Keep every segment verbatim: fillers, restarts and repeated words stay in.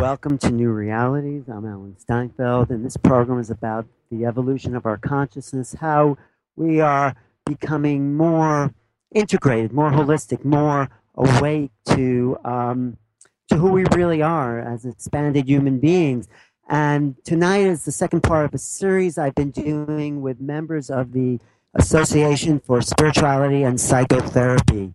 welcome to New Realities. I'm Alan Steinfeld, and this program is about the evolution of our consciousness, how we are becoming more integrated, more holistic, more awake to um, to who we really are as expanded human beings. And tonight is the second part of a series I've been doing with members of the Association for Spirituality and Psychotherapy.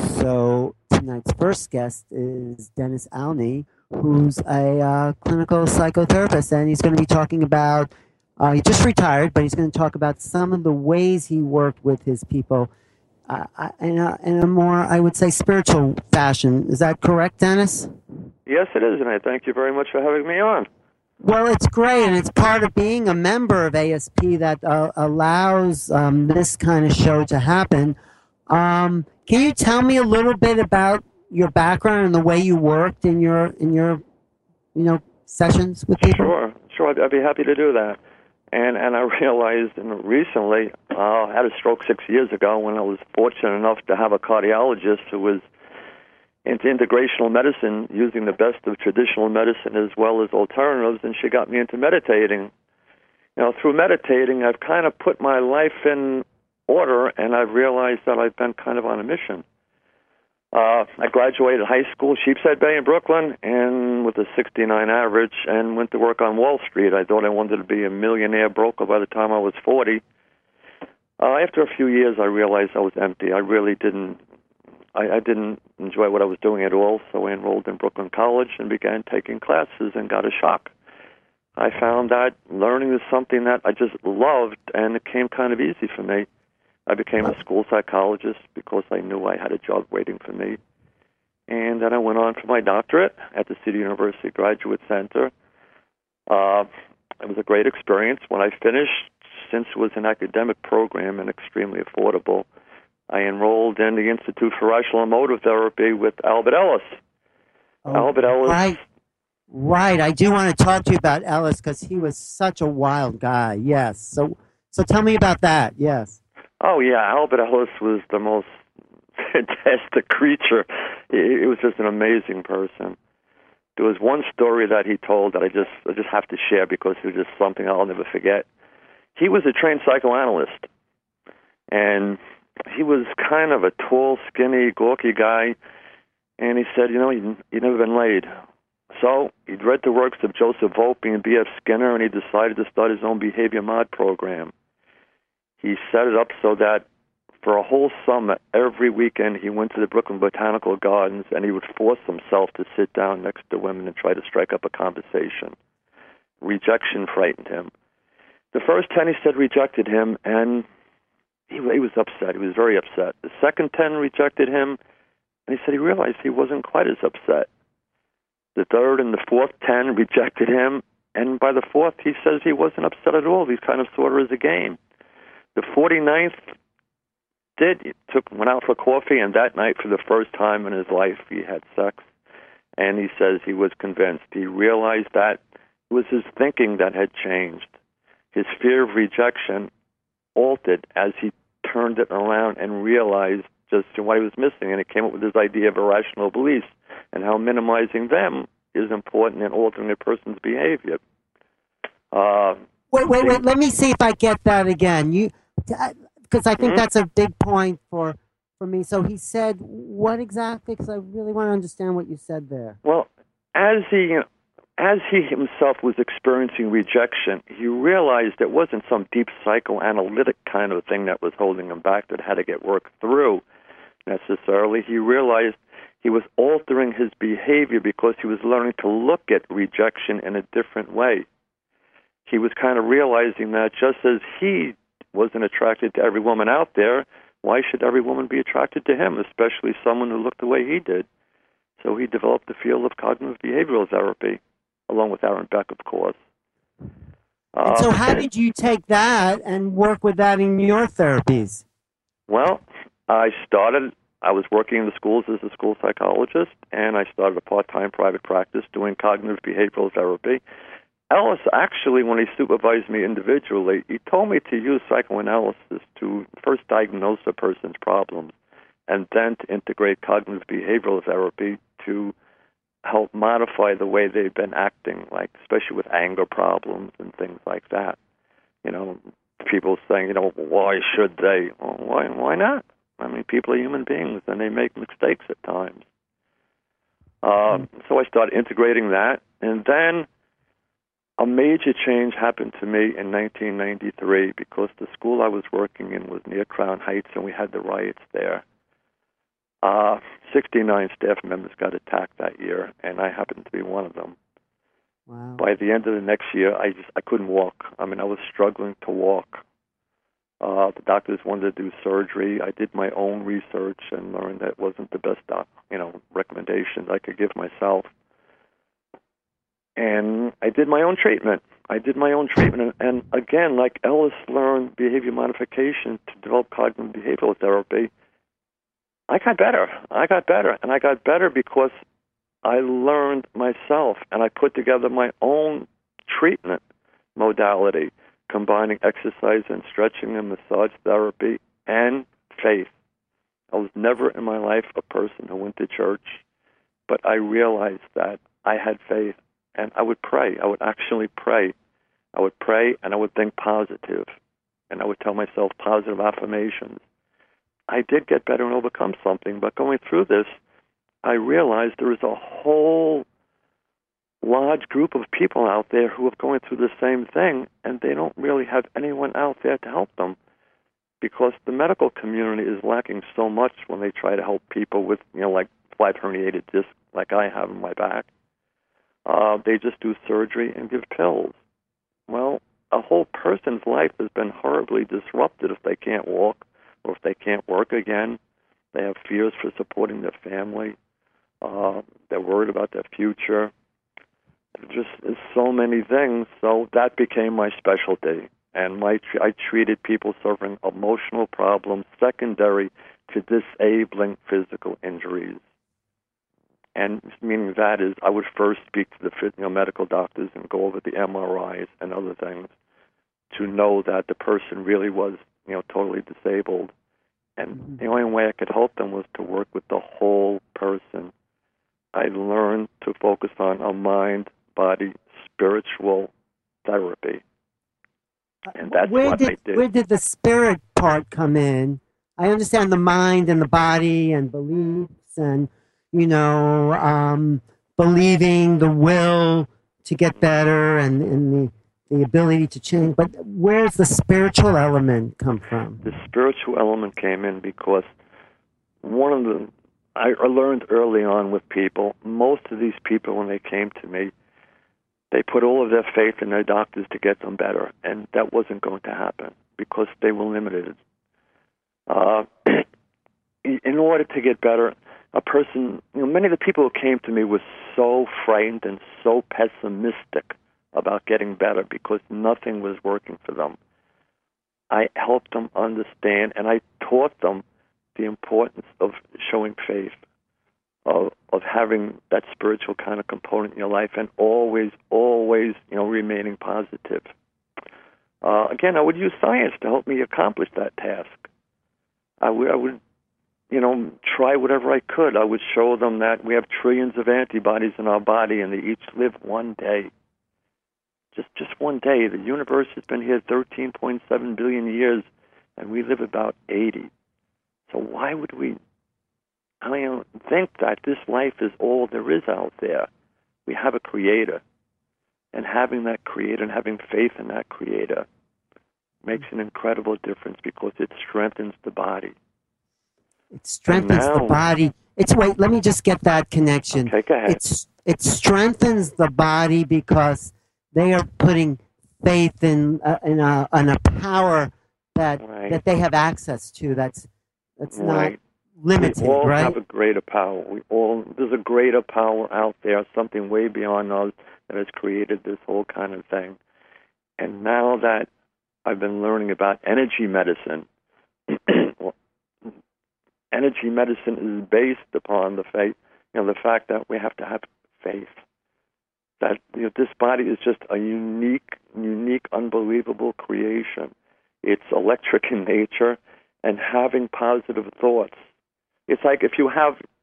So tonight's first guest is Dennis Alney, who's a uh, clinical psychotherapist, and he's going to be talking about, uh, he just retired, but he's going to talk about some of the ways he worked with his people uh, uh, in, a, in a more, I would say, spiritual fashion. Is that correct, Dennis? Yes, it is, and I thank you very much for having me on. Well, it's great, and it's part of being a member of A S P that uh, allows um, this kind of show to happen. Um, can you tell me a little bit about your background and the way you worked in your in your you know sessions with people? Sure, sure. I'd, I'd be happy to do that. And and I realized recently, uh, I had a stroke six years ago when I was fortunate enough to have a cardiologist who was into integrational medicine, using the best of traditional medicine as well as alternatives, and she got me into meditating. You know, through meditating, I've kind of put my life in order, and I've realized that I've been kind of on a mission. Uh, I graduated high school, Sheepshead Bay in Brooklyn, and with a sixty-nine average, and went to work on Wall Street. I thought I wanted to be a millionaire broker by the time I was forty. Uh, after a few years, I realized I was empty. I really didn't, I, I didn't enjoy what I was doing at all, so I enrolled in Brooklyn College and began taking classes and got a shock. I found that learning is something that I just loved, and it came kind of easy for me. I became a school psychologist because I knew I had a job waiting for me. And then I went on for my doctorate at the City University Graduate Center. Uh, it was a great experience. When I finished, since it was an academic program and extremely affordable, I enrolled in the Institute for Rational Emotive Therapy with Albert Ellis. Oh, Albert Ellis. Right. Right. I do want to talk to you about Ellis because he was such a wild guy. Yes. So, so tell me about that. Yes. Oh, yeah, Albert Ellis was the most fantastic creature. He was just an amazing person. There was one story that he told that I just I just have to share because it was just something I'll never forget. He was a trained psychoanalyst, and he was kind of a tall, skinny, gawky guy, and he said, you know, you've never been laid. So he'd read the works of Joseph Volpe and B F Skinner, and he decided to start his own behavior mod program. He set it up so that for a whole summer, every weekend, he went to the Brooklyn Botanical Gardens, and he would force himself to sit down next to women and try to strike up a conversation. Rejection frightened him. The first ten, he said, rejected him, and he, he was upset. He was very upset. The second ten rejected him, and he said he realized he wasn't quite as upset. The third and the fourth ten rejected him, and by the fourth, he says he wasn't upset at all. He kind of saw it as a game. The forty-ninth did. He took, went out for coffee, and that night, for the first time in his life, he had sex. And he says he was convinced. He realized that it was his thinking that had changed. His fear of rejection altered as he turned it around and realized just what he was missing. And he came up with this idea of irrational beliefs and how minimizing them is important in altering a person's behavior. Uh, wait, wait, wait. Let me see if I get that again. You. Because I think mm-hmm. that's a big point for, for me. So he said, what exactly? Because I really want to understand what you said there. Well, as he as he himself was experiencing rejection, he realized it wasn't some deep psychoanalytic kind of thing that was holding him back that had to get worked through necessarily. He realized he was altering his behavior because he was learning to look at rejection in a different way. He was kind of realizing that just as he wasn't attracted to every woman out there, why should every woman be attracted to him, especially someone who looked the way he did? So he developed the field of cognitive behavioral therapy, along with Aaron Beck, of course. And so how did you take that and work with that in your therapies? Well, I started, I was working in the schools as a school psychologist, and I started a part-time private practice doing cognitive behavioral therapy. Ellis, actually, when he supervised me individually, he told me to use psychoanalysis to first diagnose a person's problems and then to integrate cognitive behavioral therapy to help modify the way they've been acting, like especially with anger problems and things like that. You know, people saying, you know, why should they? Well, why? Why not? I mean, people are human beings, and they make mistakes at times. Um, so I started integrating that, and then a major change happened to me in nineteen ninety-three because the school I was working in was near Crown Heights, and we had the riots there. Uh, sixty-nine staff members got attacked that year, and I happened to be one of them. Wow. By the end of the next year, I just I couldn't walk. I mean, I was struggling to walk. Uh, the doctors wanted to do surgery. I did my own research and learned that it wasn't the best, doc, you know, recommendations I could give myself. And I did my own treatment. I did my own treatment. And, and again, like Ellis learned behavior modification to develop cognitive behavioral therapy, I got better. I got better. And I got better because I learned myself, and I put together my own treatment modality, combining exercise and stretching and massage therapy and faith. I was never in my life a person who went to church, but I realized that I had faith, and I would pray. I would actually pray. I would pray, and I would think positive, and I would tell myself positive affirmations. I did get better and overcome something, but going through this, I realized there is a whole large group of people out there who are going through the same thing, and they don't really have anyone out there to help them because the medical community is lacking so much when they try to help people with, you know, like five herniated discs like I have in my back. Uh, they just do surgery and give pills. Well, a whole person's life has been horribly disrupted if they can't walk or if they can't work again. They have fears for supporting their family. Uh, they're worried about their future. Just so many things. So that became my specialty. And my I treated people suffering emotional problems secondary to disabling physical injuries. And meaning that is I would first speak to the you know, medical doctors and go over the M R Is and other things to know that the person really was you know totally disabled. And mm-hmm. the only way I could help them was to work with the whole person. I learned to focus on a mind, body, spiritual therapy. And that's where what did, I did. Where did the spirit part come in? I understand the mind and the body and beliefs and, you know, um, believing, the will to get better and, and the, the ability to change. But where's the spiritual element come from? The spiritual element came in because one of the I learned early on with people, most of these people, when they came to me, they put all of their faith in their doctors to get them better, and that wasn't going to happen because they were limited. Uh, in order to get better, a person, you know, many of the people who came to me were so frightened and so pessimistic about getting better because nothing was working for them. I helped them understand, and I taught them the importance of showing faith, of of having that spiritual kind of component in your life, and always, always, you know, remaining positive. Uh, again, I would use science to help me accomplish that task. I would, I would, you know, try whatever I could. I would show them that we have trillions of antibodies in our body, and they each live one day. Just, just one day. The universe has been here thirteen point seven billion years, and we live about eighty. So why would we I don't think that this life is all there is out there? We have a creator. And having that creator and having faith in that creator makes an incredible difference because it strengthens the body. It strengthens now, the body. It's wait, let me just get that connection. Okay, go ahead. It's, it strengthens the body because they are putting faith in, uh, in, a, in a power that right. that they have access to. That's that's right. not limited, we all right? have a greater power. We all there's a greater power out there, something way beyond us that has created this whole kind of thing. And now that I've been learning about energy medicine, well, energy medicine is based upon the faith, you know, the fact that we have to have faith. That you know, this body is just a unique, unique, unbelievable creation. It's electric in nature, and having positive thoughts. It's like if you have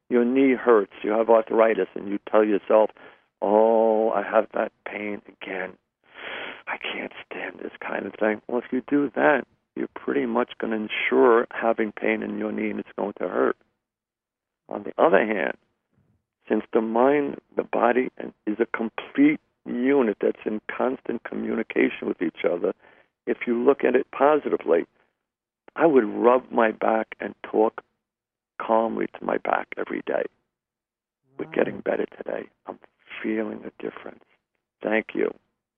your knee hurts, you have arthritis, and you tell yourself, oh, I have that pain again. I can't stand this kind of thing. Well, if you do that, you're pretty much going to ensure having pain in your knee and it's going to hurt. On the other hand, since the mind, the body, is a complete unit that's in constant communication with each other, if you look at it positively, I would rub my back and talk calmly to my back every day. Wow. We're getting better today. I'm feeling a difference. Thank you.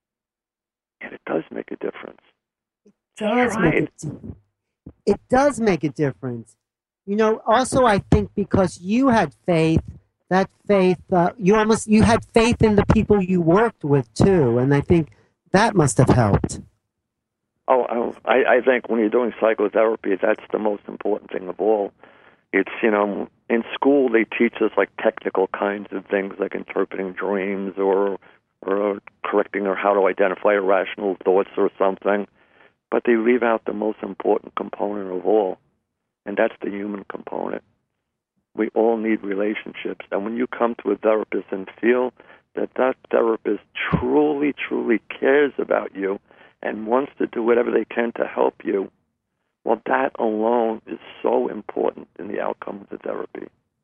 And it does make a difference. It does make a di- It does make a difference. You know, also I think because you had faith, that faith, uh, you almost, you had faith in the people you worked with too, and I think that must have helped. Oh, I, I think when you're doing psychotherapy, that's the most important thing of all. It's, you know, in school they teach us like technical kinds of things like interpreting dreams or or correcting or how to identify irrational thoughts or something, but they leave out the most important component of all, and that's the human component. We all need relationships, and when you come to a therapist and feel that that therapist truly, truly cares about you and wants to do whatever they can to help you, well, that alone is so important in the outcome of the therapy.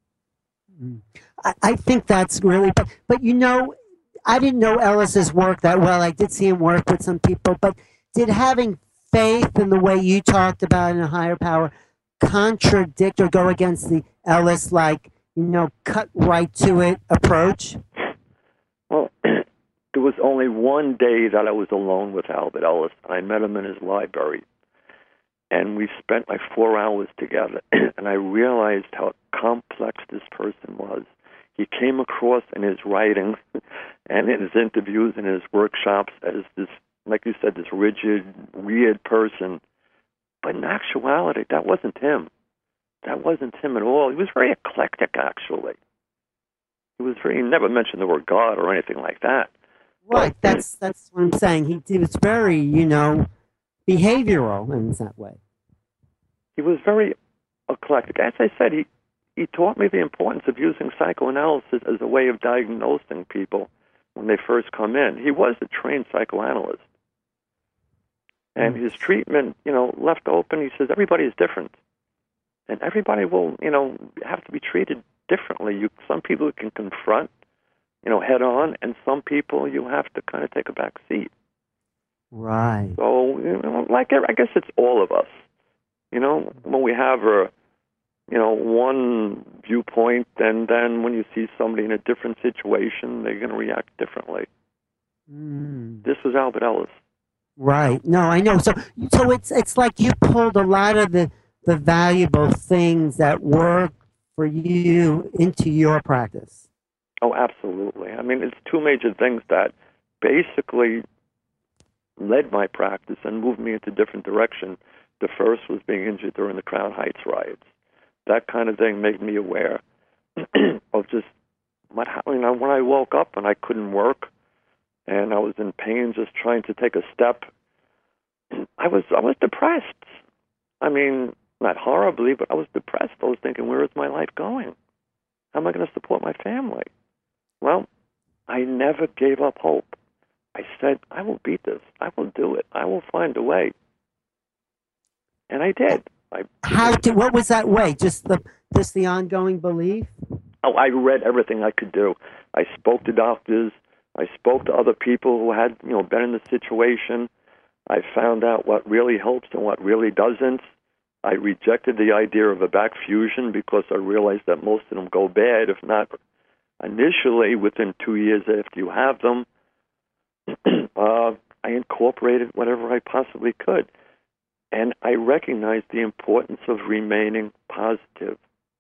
I, I think that's really, but, but you know, I didn't know Ellis's work that well. I did see him work with some people, but did having faith in the way you talked about in a higher power contradict or go against the Ellis, like, you know, cut right to it approach? Well, there was only one day that I was alone with Albert Ellis. I met him in his library, and we spent like four hours together, and I realized how complex this person was. He came across in his writings and in his interviews and his workshops as this, like you said, this rigid, weird person. But in actuality, that wasn't him. That wasn't him at all. He was very eclectic, actually. He was very, he never mentioned the word God or anything like that. Right, but, that's that's what I'm saying. He, he was very, you know, behavioral in that way. He was very eclectic. As I said, he, he taught me the importance of using psychoanalysis as a way of diagnosing people when they first come in. He was a trained psychoanalyst. And his treatment, you know, left open, he says, everybody is different. And everybody will, you know, have to be treated differently. You, some people you can confront, you know, head on, and some people you have to kind of take a back seat. Right. So, you know, like, I guess it's all of us. You know, when we have a, you know, one viewpoint, and then when you see somebody in a different situation, they're going to react differently. Mm. This was Albert Ellis. Right. No, I know. So, so it's it's like you pulled a lot of the, the valuable things that work for you into your practice. Oh, absolutely. I mean, it's two major things that basically led my practice and moved me into different direction. The first was being injured during the Crown Heights riots. That kind of thing made me aware of just what happened. You know, when I woke up and I couldn't work, and I was in pain just trying to take a step, I was I was depressed. I mean, not horribly, but I was depressed. I was thinking, where is my life going? How am I going to support my family? Well, I never gave up hope. I said, I will beat this. I will do it. I will find a way. And I did. I, How did, what was that way? Just the just the ongoing belief? Oh, I read everything I could do. I spoke to doctors. I spoke to other people who had, you know, been in the situation. I found out what really helps and what really doesn't. I rejected the idea of a back fusion because I realized that most of them go bad, if not initially within two years after you have them. uh, I incorporated whatever I possibly could. And I recognized the importance of remaining positive.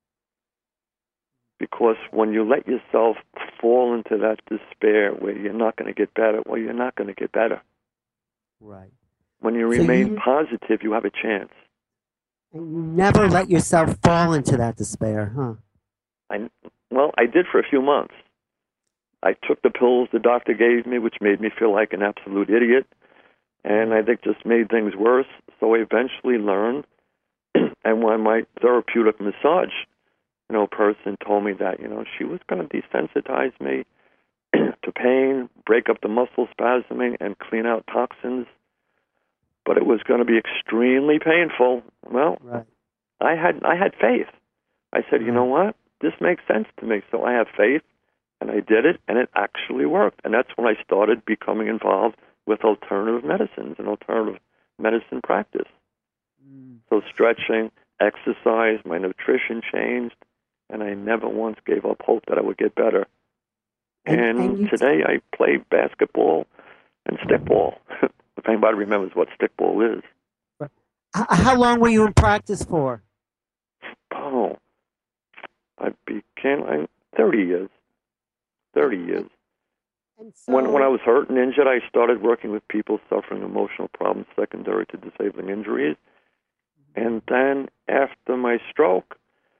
Because when you let yourself fall into that despair where you're not going to get better, well, you're not going to get better. Right. When you So remain you, positive, you have a chance. And you never let yourself fall into that despair, huh? I, well, I did for a few months. I took the pills the doctor gave me, which made me feel like an absolute idiot, and I think just made things worse. So I eventually learned, and when my therapeutic massage you know, person told me that, you know, she was going to desensitize me to pain, break up the muscle spasming, and clean out toxins, but it was going to be extremely painful. Well, Right. I had I had faith. I said, you Right. know what? This makes sense to me. So I have faith, and I did it, and it actually worked. And that's when I started becoming involved with alternative medicines and alternative medicine practice. Mm. So stretching, exercise, my nutrition changed, and I never once gave up hope that I would get better. And- And, and you- today I play basketball and stickball. If anybody remembers what stickball is. H- how long were you in practice for? Oh, I began I, thirty years. thirty years. And so, When when I was hurt and injured, I started working with people suffering emotional problems secondary to disabling injuries. And then after my stroke,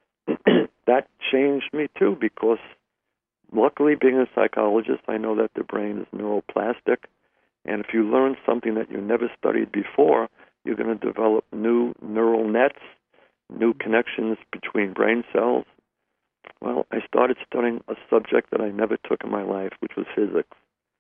that changed me too, because luckily, being a psychologist, I know that the brain is neuroplastic. And if you learn something that you never studied before, you're going to develop new neural nets, new connections between brain cells. Well, I started studying a subject that I never took in my life, which was physics.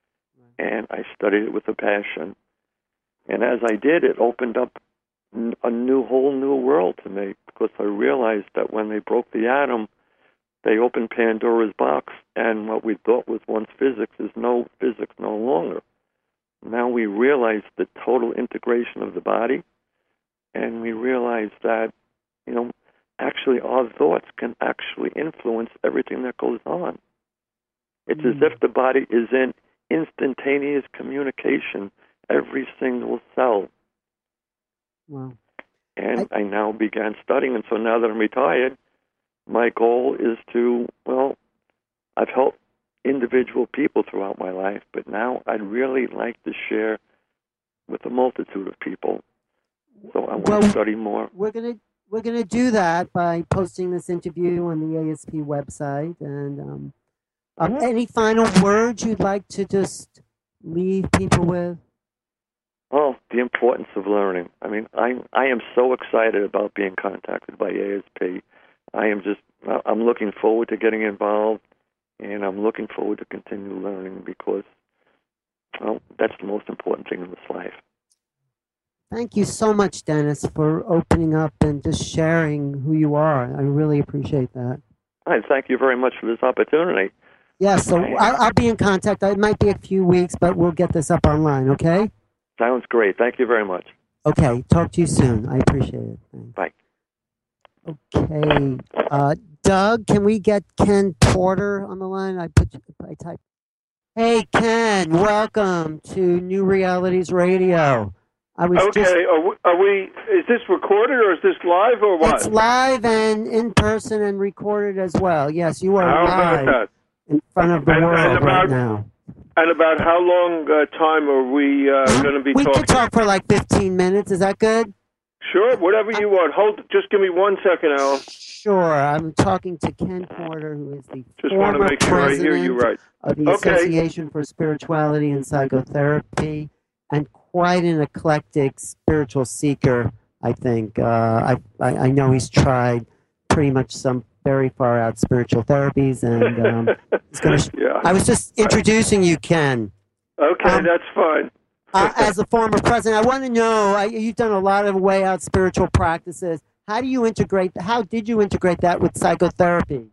And I studied it with a passion. And as I did, it opened up a new, whole new world to me, because I realized that when they broke the atom, they opened Pandora's box, and what we thought was once physics is no physics no longer. Now we realize the total integration of the body, and we realize that, you know, actually our thoughts can actually influence everything that goes on. It's Mm. as if the body is in instantaneous communication, every single cell. Wow. And I, I now began studying, and so now that I'm retired, my goal is to, well, I've helped individual people throughout my life, but now I'd really like to share with a multitude of people. So I want Well, to study more. We're gonna we're gonna do that by posting this interview on the A S P website. And um, um, Mhm. any final words you'd like to just leave people with? Oh, the importance of learning. I mean, I I am so excited about being contacted by A S P. I am just, I'm looking forward to getting involved, and I'm looking forward to continue learning, because, well, that's the most important thing in this life. Thank you so much, Dennis, for opening up and just sharing who you are. I really appreciate that. I thank you very much for this opportunity. Yeah, so I'll, I'll be in contact. It might be a few weeks, but we'll get this up online, okay? Sounds great. Thank you very much. Okay, talk to you soon. I appreciate it. Thanks. Bye. Okay, uh, Doug, can we get Ken Porter on the line? I put, I type. Hey, Ken, welcome to New Realities Radio. I was Okay, just. are we, are we? Is this recorded or is this live or what? It's live and in person and recorded as well. Yes, you are How about live that? in front of the And- and world right about- now. And about how long uh, time are we uh, going to be We talking? could talk for like fifteen minutes. Is that good? Sure, whatever you want. Hold, just give me one second, Alan. Sure. I'm talking to Ken Porter, who is the Just want to former make sure I hear you president right. of the Okay. Association for Spirituality and Psychotherapy, and quite an eclectic spiritual seeker, I think. Uh, I, I, I know he's tried pretty much some very far out spiritual therapies, and um, he's going to. yeah. I was just introducing you, Ken. Okay, um, that's fine. Uh, as a former president, I want to know, I, you've done a lot of way out spiritual practices. How do you integrate, how did you integrate that with psychotherapy?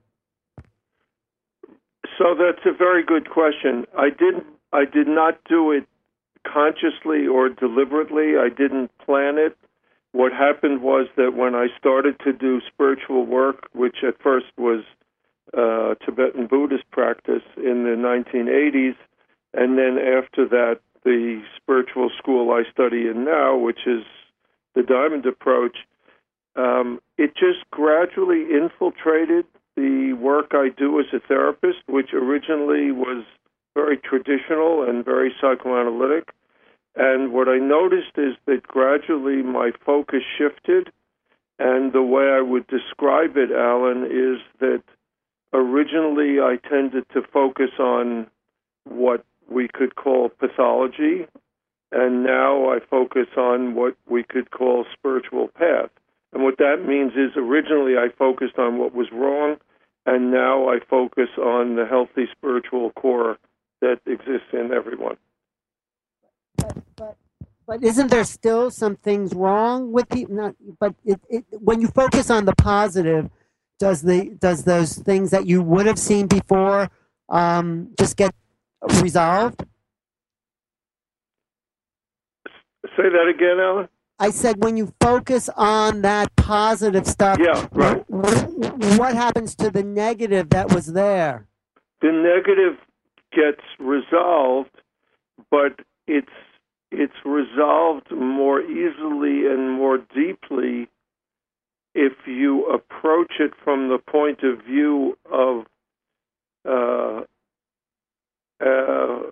So that's a very good question. I didn't. I did not do it consciously or deliberately. I didn't plan it. What happened was that when I started to do spiritual work, which at first was uh, Tibetan Buddhist practice in the nineteen eighties, and then after that, the spiritual school I study in now, which is the Diamond Approach, um, it just gradually infiltrated the work I do as a therapist, which originally was very traditional and very psychoanalytic. And what I noticed is that gradually my focus shifted, and the way I would describe it, Alan, is that originally I tended to focus on what we could call pathology, and now I focus on what we could call spiritual path. And what that means is originally I focused on what was wrong, and now I focus on the healthy spiritual core that exists in everyone. But, but, but isn't there still some things wrong with people? Not, but it, it, when you focus on the positive, does the does those things that you would have seen before um, just get resolved? Say that again, Alan? I said when you focus on that positive stuff, yeah, right. what, what happens to the negative that was there? The negative gets resolved, but it's it's resolved more easily and more deeply if you approach it from the point of view of uh, uh,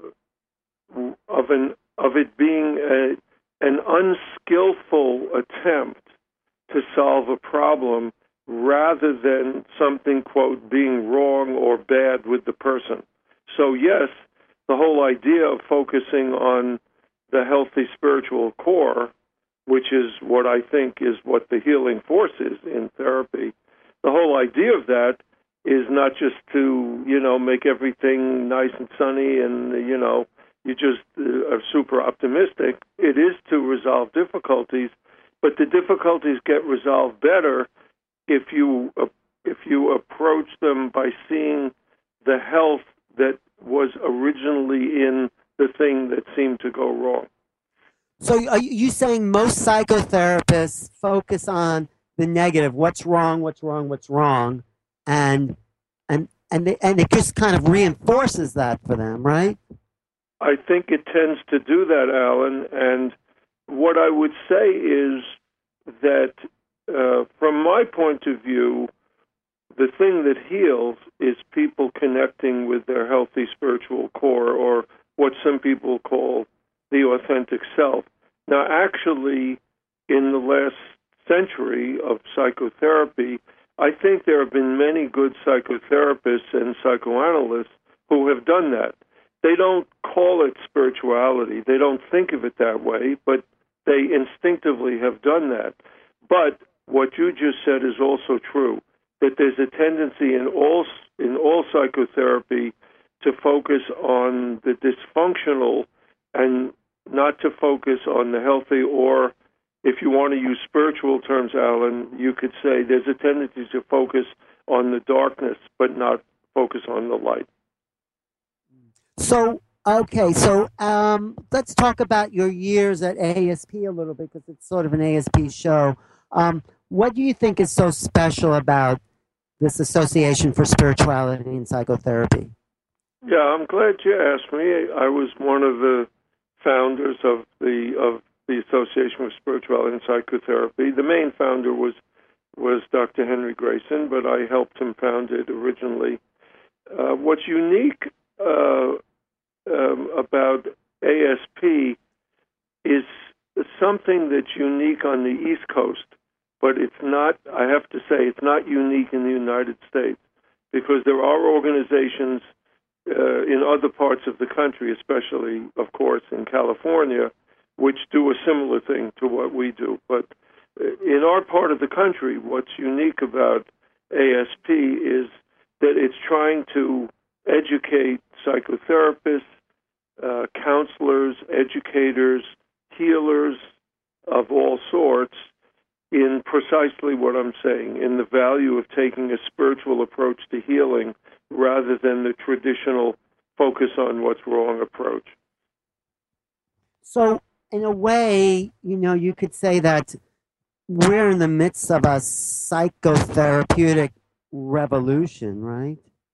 of an of it being a, an unskillful attempt to solve a problem rather than something, quote, being wrong or bad with the person. So yes, the whole idea of focusing on the healthy spiritual core, which is what I think is what the healing force is in therapy, the whole idea of that is not just to, you know, make everything nice and sunny and, you know, you just uh, are super optimistic. It is to resolve difficulties, but the difficulties get resolved better if you uh, if you approach them by seeing the health that was originally in the thing that seemed to go wrong. So are you saying most psychotherapists focus on the negative, what's wrong, what's wrong, what's wrong, and and and they, and it just kind of reinforces that for them, right? I think it tends to do that, Alan, and what I would say is that uh, from my point of view, the thing that heals is people connecting with their healthy spiritual core, or what some people call the authentic self. Now, actually, in the last century of psychotherapy, I think there have been many good psychotherapists and psychoanalysts who have done that. They don't call it spirituality. They don't think of it that way, but they instinctively have done that. But what you just said is also true, that there's a tendency in all in all psychotherapy to focus on the dysfunctional and not to focus on the healthy, or if you want to use spiritual terms, Alan, you could say there's a tendency to focus on the darkness but not focus on the light. So, okay, so um, let's talk about your years at A S P a little bit, because it's sort of an A S P show. Um, what do you think is so special about this Association for Spirituality and Psychotherapy? Yeah, I'm glad you asked me. I was one of the founders of the of the Association for Spirituality and Psychotherapy. The main founder was was Doctor Henry Grayson, but I helped him found it originally. Uh, what's unique uh, um, about A S P is something that's unique on the East Coast, but it's not, I have to say, it's not unique in the United States, because there are organizations uh, in other parts of the country, especially, of course, in California, which do a similar thing to what we do. But in our part of the country, what's unique about A S P is that it's trying to educate psychotherapists, uh, counselors, educators, healers of all sorts in precisely what I'm saying, in the value of taking a spiritual approach to healing rather than the traditional focus on what's wrong approach. So, in a way, you know, you could say that we're in the midst of a psychotherapeutic revolution, right?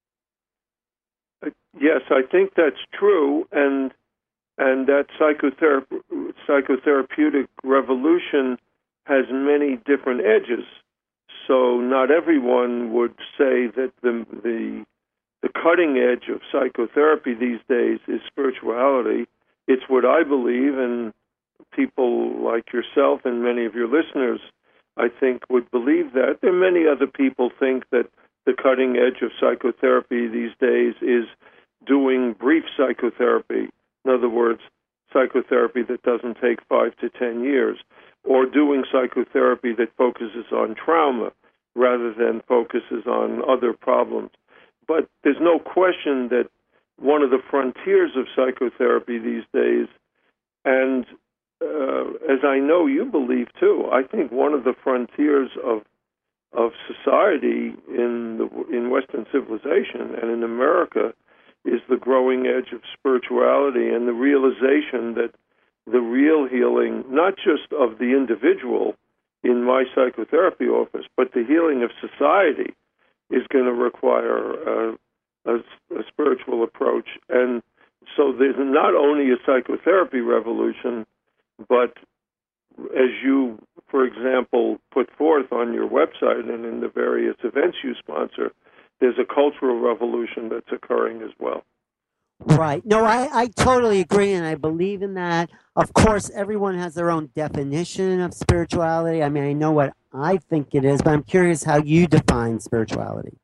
Yes, I think that's true, and and that psychotherapy, psychotherapeutic revolution has many different edges. So not everyone would say that the the the cutting edge of psychotherapy these days is spirituality. It's what I believe, and people like yourself and many of your listeners, I think, would believe that. There are many other people think that the cutting edge of psychotherapy these days is doing brief psychotherapy. In other words, psychotherapy that doesn't take five to ten years, or doing psychotherapy that focuses on trauma rather than focuses on other problems. But there's no question that one of the frontiers of psychotherapy these days, and uh, as I know you believe too, I think one of the frontiers of of society in the in Western civilization and in America is the growing edge of spirituality and the realization that the real healing, not just of the individual in my psychotherapy office, but the healing of society is going to require a, a, a spiritual approach. And so there's not only a psychotherapy revolution, but as you, for example, put forth on your website and in the various events you sponsor, there's a cultural revolution that's occurring as well. Right. No, I, I totally agree, and I believe in that. Of course, everyone has their own definition of spirituality. I mean, I know what I think it is, but I'm curious how you define spirituality.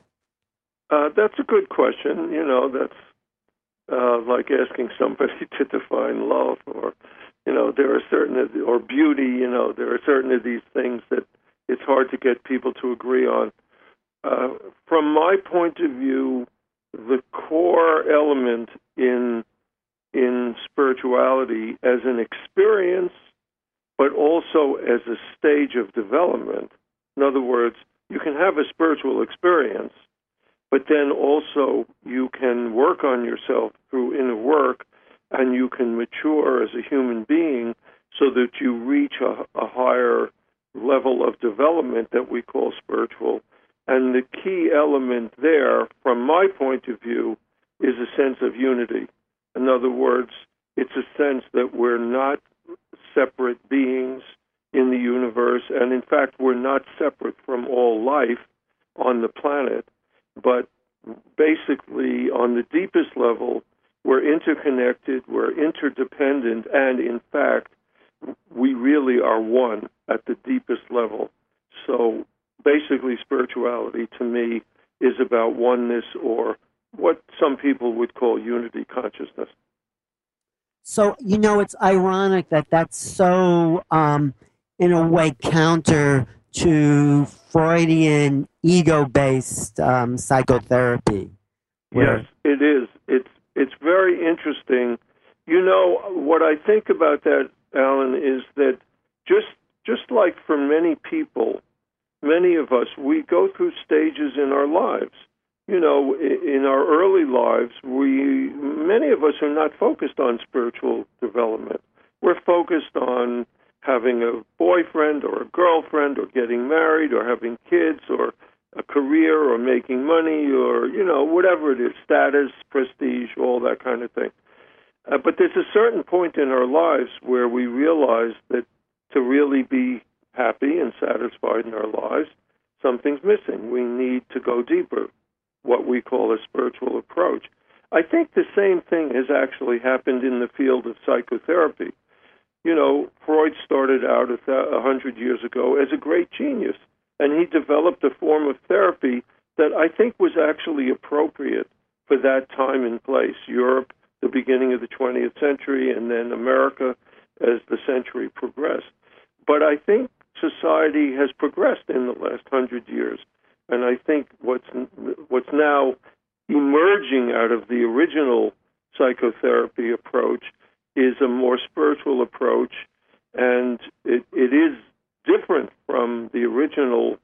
Uh, that's a good question. You know, that's uh, like asking somebody to define love, or, you know, there are certain, of the, or beauty, you know, there are certain of these things that it's hard to get people to agree on. Uh, from my point of view, the core element in in spirituality as an experience, but also as a stage of development. In other words, you can have a spiritual experience, but then also you can work on yourself through inner work, and you can mature as a human being so that you reach a, a higher level of development that we call spiritual. And the key element there, from my point of view, is a sense of unity. In other words, it's a sense that we're not separate beings in the universe, and in fact, we're not separate from all life on the planet, but basically, on the deepest level, we're interconnected, we're interdependent, and in fact, we really are one at the deepest level. So basically, spirituality to me is about oneness, or what some people would call unity consciousness. So, you know, it's ironic that that's so, um, in a way, counter to Freudian ego-based um, psychotherapy. Where... Yes, it is. It's it's very interesting. You know, what I think about that, Alan, is that just just like for many people, many of us, we go through stages in our lives. You know, in our early lives, we many of us are not focused on spiritual development. We're focused on having a boyfriend or a girlfriend or getting married or having kids or a career or making money or, you know, whatever it is, status, prestige, all that kind of thing. Uh, but there's a certain point in our lives where we realize that to really be happy and satisfied in our lives, something's missing. We need to go deeper, what we call a spiritual approach. I think the same thing has actually happened in the field of psychotherapy. You know, Freud started out a, th- a hundred years ago as a great genius, and he developed a form of therapy that I think was actually appropriate for that time and place. Europe, the beginning of the twentieth century, and then America as the century progressed. But I think society has progressed in the last hundred years, and I think what's what's now emerging out of the original psychotherapy approach is a more spiritual approach, and it, it is different from the original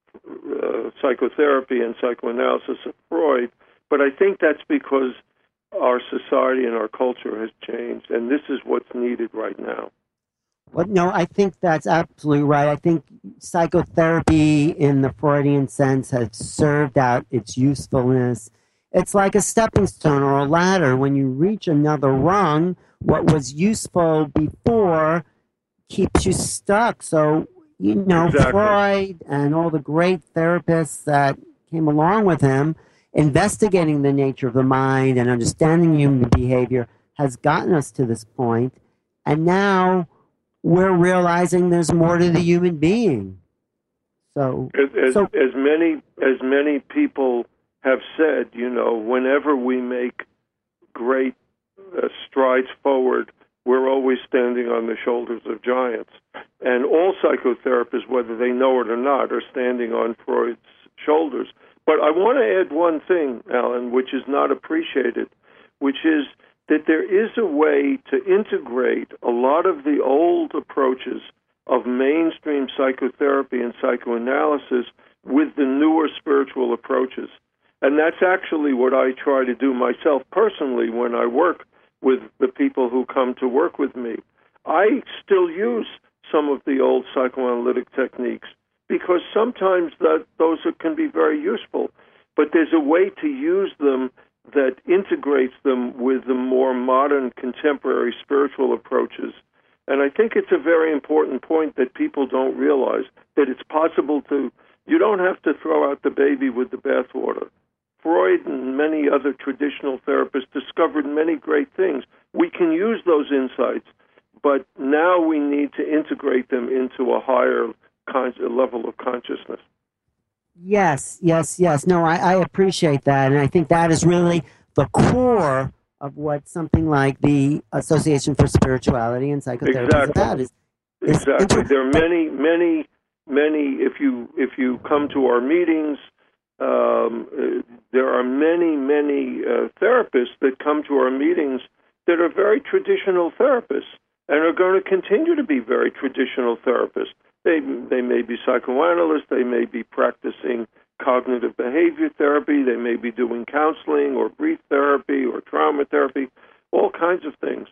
uh, psychotherapy and psychoanalysis of Freud, but I think that's because our society and our culture has changed, and this is what's needed right now. Well, no, I think that's absolutely right. I think psychotherapy in the Freudian sense has served out its usefulness. It's like a stepping stone or a ladder. When you reach another rung, what was useful before keeps you stuck. So, you know, Exactly. Freud and all the great therapists that came along with him, investigating the nature of the mind and understanding human behavior has gotten us to this point. And now we're realizing there's more to the human being. So, as, as, so as many as many people have said, you know, whenever we make great uh, strides forward we're always standing on the shoulders of giants. And all psychotherapists, whether they know it or not, are standing on Freud's shoulders. But I want to add one thing, Alan, which is not appreciated, which is that there is a way to integrate a lot of the old approaches of mainstream psychotherapy and psychoanalysis with the newer spiritual approaches. And that's actually what I try to do myself personally when I work with the people who come to work with me. I still use some of the old psychoanalytic techniques because sometimes that those are, can be very useful. But there's a way to use them that integrates them with the more modern, contemporary spiritual approaches. And I think it's a very important point that people don't realize, that it's possible to, you don't have to throw out the baby with the bathwater. Freud and many other traditional therapists discovered many great things. We can use those insights, but now we need to integrate them into a higher con- level of consciousness. Yes, yes, yes. No, I, I appreciate that, and I think that is really the core of what something like the Association for Spirituality and Psychotherapy exactly. is about. Is, is exactly. Inter- there are many, many, many. If you if you come to our meetings, um, uh, there are many, many uh, therapists that come to our meetings that are very traditional therapists and are going to continue to be very traditional therapists. They they may be psychoanalysts, they may be practicing cognitive behavior therapy, they may be doing counseling or brief therapy or trauma therapy, all kinds of things.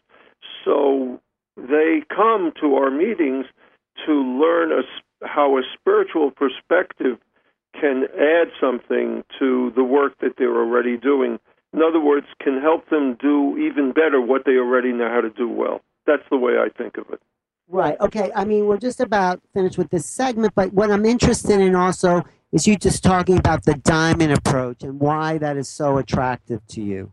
So they come to our meetings to learn a, how a spiritual perspective can add something to the work that they're already doing. In other words, can help them do even better what they already know how to do well. That's the way I think of it. Right. Okay. I mean, we're just about finished with this segment, but what I'm interested in also is you just talking about the diamond approach and why that is so attractive to you.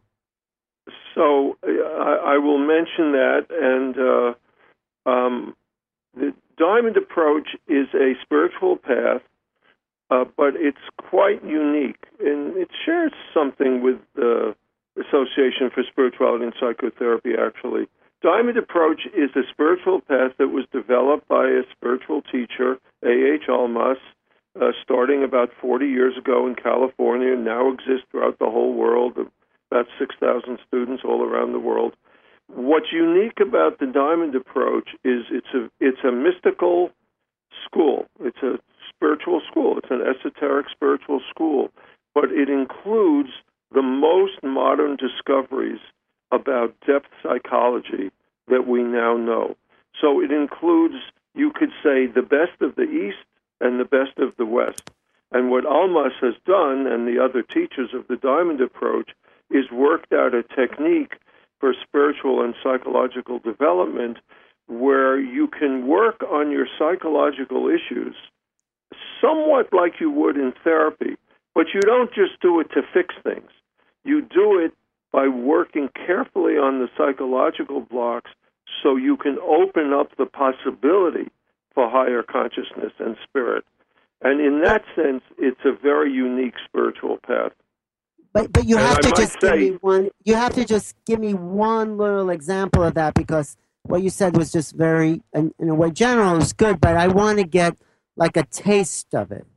So uh, I, I will mention that, and uh, um, the diamond approach is a spiritual path, uh, but it's quite unique, and it shares something with the Association for Spirituality and Psychotherapy, actually. Diamond approach is a spiritual path that was developed by a spiritual teacher, A H Almaas, uh, starting about forty years ago in California, and now exists throughout the whole world, about six thousand students all around the world. What's unique about the Diamond approach is it's a it's a mystical school. It's a spiritual school. It's an esoteric spiritual school, but it includes the most modern discoveries about depth psychology that we now know. So it includes, you could say, the best of the East and the best of the West. And what Almaas has done, and the other teachers of the Diamond approach, is worked out a technique for spiritual and psychological development where you can work on your psychological issues somewhat like you would in therapy, but you don't just do it to fix things. You do it by working carefully on the psychological blocks so you can open up the possibility for higher consciousness and spirit. And in that sense, it's a very unique spiritual path. But but you and have I to might just say, give me one. You have to just give me one little example of that, because what you said was just very, in, in a way, general. It was good, but I want to get like a taste of it,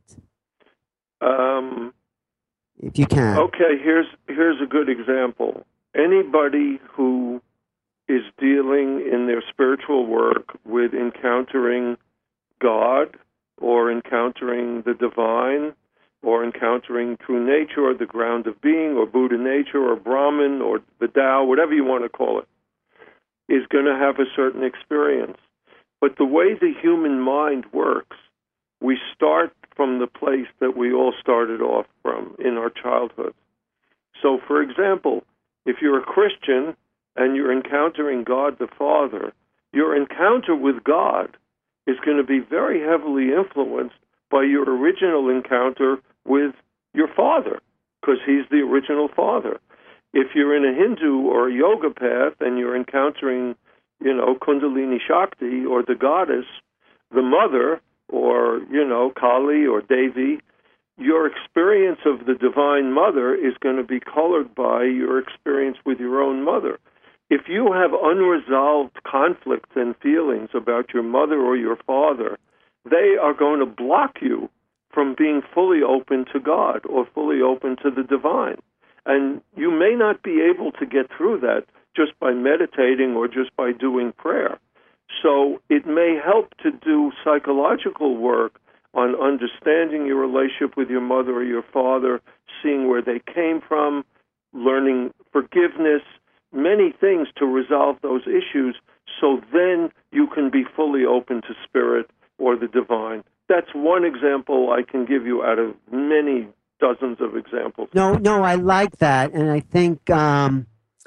Um, if you can. Okay, here's here's a good example. Anybody who is dealing in their spiritual work with encountering God or encountering the divine or encountering true nature or the ground of being or Buddha nature or Brahman or the Tao, whatever you want to call it, is going to have a certain experience. But the way the human mind works, we start from the place that we all started off from in our childhood. So, for example, if you're a Christian and you're encountering God the Father, your encounter with God is going to be very heavily influenced by your original encounter with your father, because he's the original father. If you're in a Hindu or a yoga path and you're encountering, you know, Kundalini Shakti or the goddess, the mother, or, you know, Kali or Devi, your experience of the Divine Mother is going to be colored by your experience with your own mother. if you have unresolved conflicts and feelings about your mother or your father, they are going to block you from being fully open to God or fully open to the divine. And you may not be able to get through that just by meditating or just by doing prayer. So it may help to do psychological work on understanding your relationship with your mother or your father, seeing where they came from, learning forgiveness, many things to resolve those issues, so then you can be fully open to spirit or the divine. That's one example I can give you out of many dozens of examples. No, no, I like that, and I think um,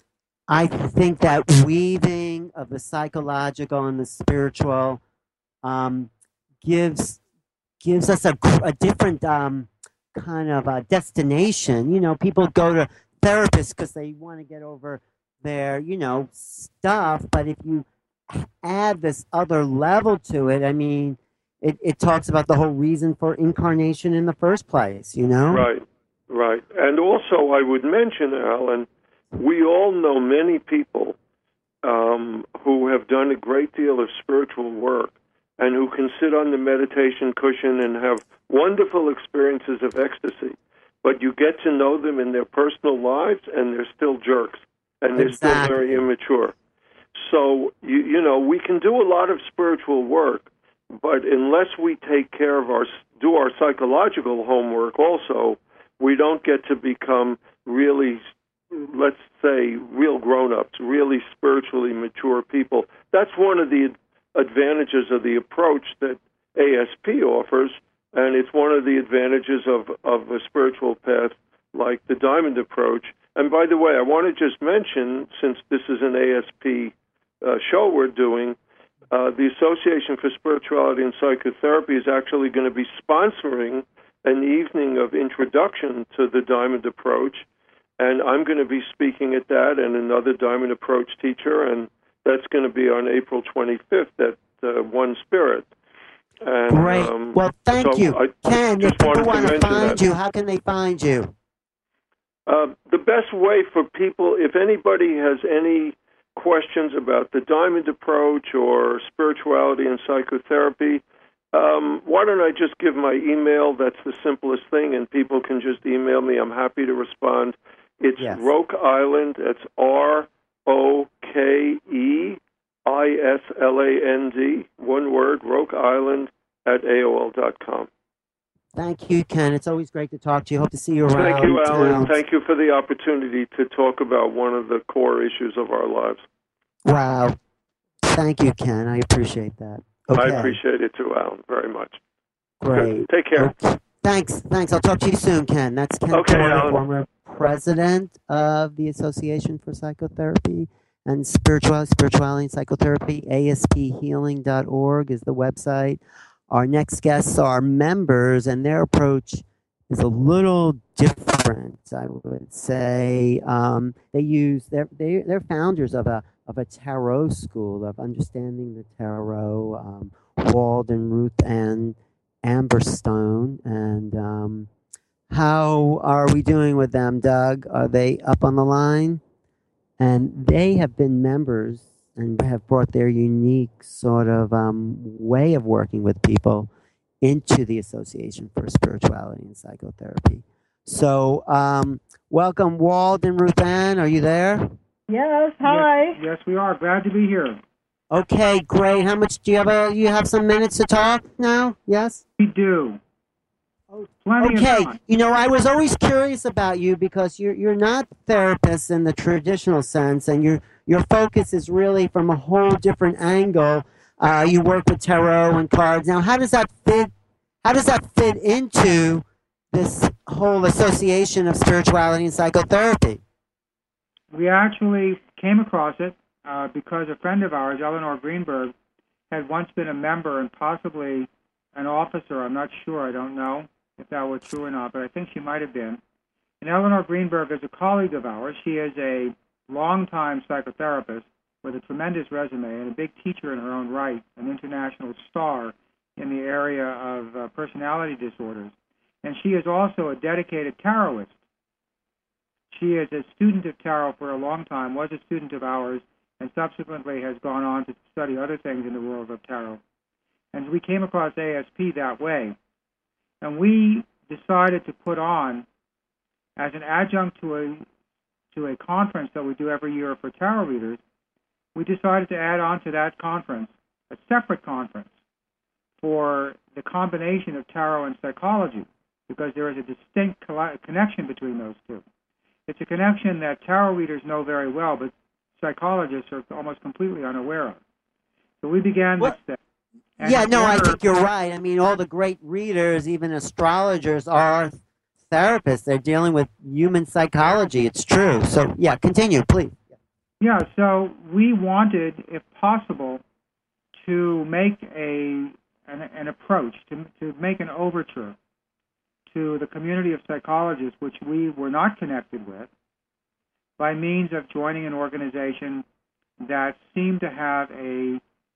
I think that weaving of the psychological and the spiritual um, gives gives us a, a different um, kind of a destination. You know, people go to therapists because they want to get over their, you know, stuff, but if you add this other level to it, I mean, it, it talks about the whole reason for incarnation in the first place, you know? Right, right. And also I would mention, Alan, we all know many people um, who have done a great deal of spiritual work and who can sit on the meditation cushion and have wonderful experiences of ecstasy, but you get to know them in their personal lives and they're still jerks and they're Exactly. still very immature. So, you, you know, we can do a lot of spiritual work, but unless we take care of our, do our psychological homework also, we don't get to become really, let's say, real grown-ups, really spiritually mature people. That's one of the advantages of the approach that A S P offers, and it's one of the advantages of, of a spiritual path like the Diamond Approach. And by the way, I want to just mention, since this is an A S P uh, show we're doing, uh, the Association for Spirituality and Psychotherapy is actually going to be sponsoring an evening of introduction to the Diamond Approach, and I'm going to be speaking at that and another Diamond Approach teacher, and that's going to be on April twenty-fifth at uh, One Spirit. And, Great. Um, well, thank so you. I Ken, if just people wanted to want to mention find that. you, how can they find you? Uh, the best way for people, if anybody has any questions about the Diamond Approach or spirituality and psychotherapy, um, why don't I just give my email? That's the simplest thing, and people can just email me. I'm happy to respond. It's Yes. Roke Island. It's R O K E I S L A N D, one word, Roke Island at A O L dot com. Thank you, Ken. It's always great to talk to you. Hope to see you around. Thank you, Alan. town. Thank you for the opportunity to talk about one of the core issues of our lives. Wow. Thank you, Ken. I appreciate that. Okay. I appreciate it too, Alan, very much. Great. Good. Take care. Okay. Thanks. Thanks. I'll talk to you soon, Ken. That's Ken Okay, Porter, Alan. former president of the Association for Psychotherapy and Spirituality, Spirituality and Psychotherapy. A S P healing dot org is the website. Our next guests are members, and their approach is a little different, I would say. Um, they use they're they, they're founders of a of a tarot school of understanding the tarot. Um, Walden, Ruth Ann Amberstone, and um, how are we doing with them, Doug? Are they up on the line? And they have been members and have brought their unique sort of um, way of working with people into the Association for Spirituality and Psychotherapy. So, um, welcome, Wald and Ruth Ann. Are you there? Yes, hi. Yes, yes, we are. Glad to be here. Okay, great. How much do you have? A, you have some minutes to talk now? Yes. We do. Plenty Okay, of time. you know, I was always curious about you because you're you're not therapists in the traditional sense, and your your focus is really from a whole different angle. Uh, you work with tarot and cards. Now, how does that fit? How does that fit into this whole association of spirituality and psychotherapy? We actually came across it uh, because a friend of ours, Eleanor Greenberg, had once been a member and possibly an officer. I'm not sure. I don't know if that were true or not, but I think she might have been. And Eleanor Greenberg is a colleague of ours. She is a longtime psychotherapist with a tremendous resume and a big teacher in her own right, an international star in the area of uh, personality disorders. And she is also a dedicated tarotist. She is a student of tarot for a long time, was a student of ours, and subsequently has gone on to study other things in the world of tarot. And we came across A S P that way. And we decided to put on, as an adjunct to a to a conference that we do every year for tarot readers, we decided to add on to that conference a separate conference for the combination of tarot and psychology, because there is a distinct connection between those two. It's a connection that tarot readers know very well, but psychologists are almost completely unaware of. So we began Well, this step. Yeah, no, I think you're right. I mean, all the great readers, even astrologers, are therapists. They're dealing with human psychology. It's true. So, yeah, continue, please. Yeah, so we wanted, if possible, to make a an, an approach, to, to make an overture to the community of psychologists, which we were not connected with, by means of joining an organization that seemed to have a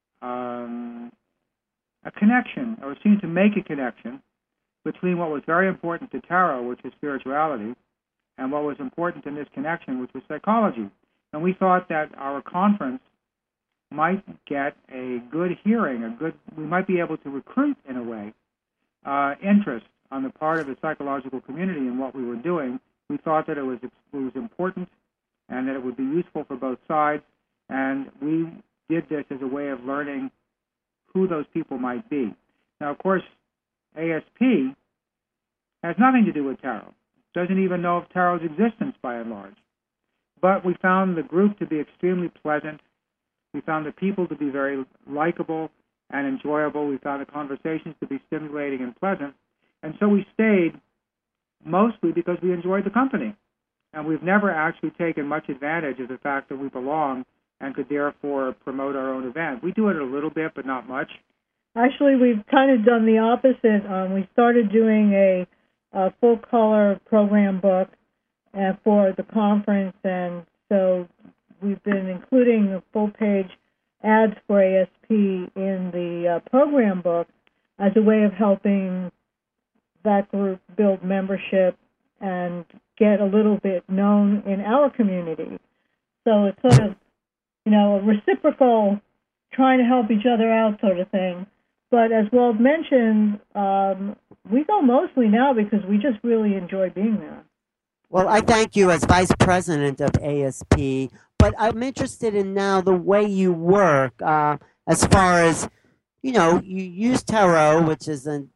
um, a connection, or seemed to make a connection between what was very important to tarot, which is spirituality, and what was important in this connection, which was psychology. And we thought that our conference might get a good hearing, a good, we might be able to recruit, in a way, uh, interest on the part of the psychological community in what we were doing. We thought that it was, it was important and that it would be useful for both sides, and we did this as a way of learning who those people might be. Now, of course, A S P has nothing to do with tarot. Doesn't even know of tarot's existence by and large. But we found the group to be extremely pleasant. We found the people to be very likable and enjoyable. We found the conversations to be stimulating and pleasant. And so we stayed mostly because we enjoyed the company. And we've never actually taken much advantage of the fact that we belong and could therefore promote our own event. We do it a little bit, but not much. Actually, we've kind of done the opposite. Um, we started doing a, a full-color program book uh, for the conference, and so we've been including full-page ads for A S P in the uh, program book as a way of helping that group build membership and get a little bit known in our community. So it's sort of, you know, a reciprocal, trying to help each other out sort of thing. But as Walt mentioned, um, we go mostly now because we just really enjoy being there. Well, I thank you as Vice President of A S P, but I'm interested in now the way you work uh, as far as, you know, you use tarot, which is a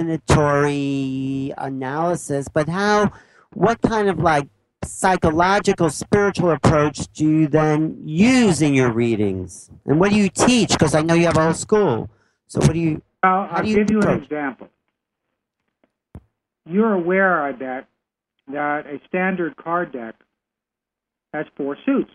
divinatory analysis, but how, what kind of like psychological, spiritual approach do you then use in your readings? And what do you teach? Because I know you have a whole school. So what do you, I'll, how I'll do you give you an approach? example. You're aware, I bet, that a standard card deck has four suits.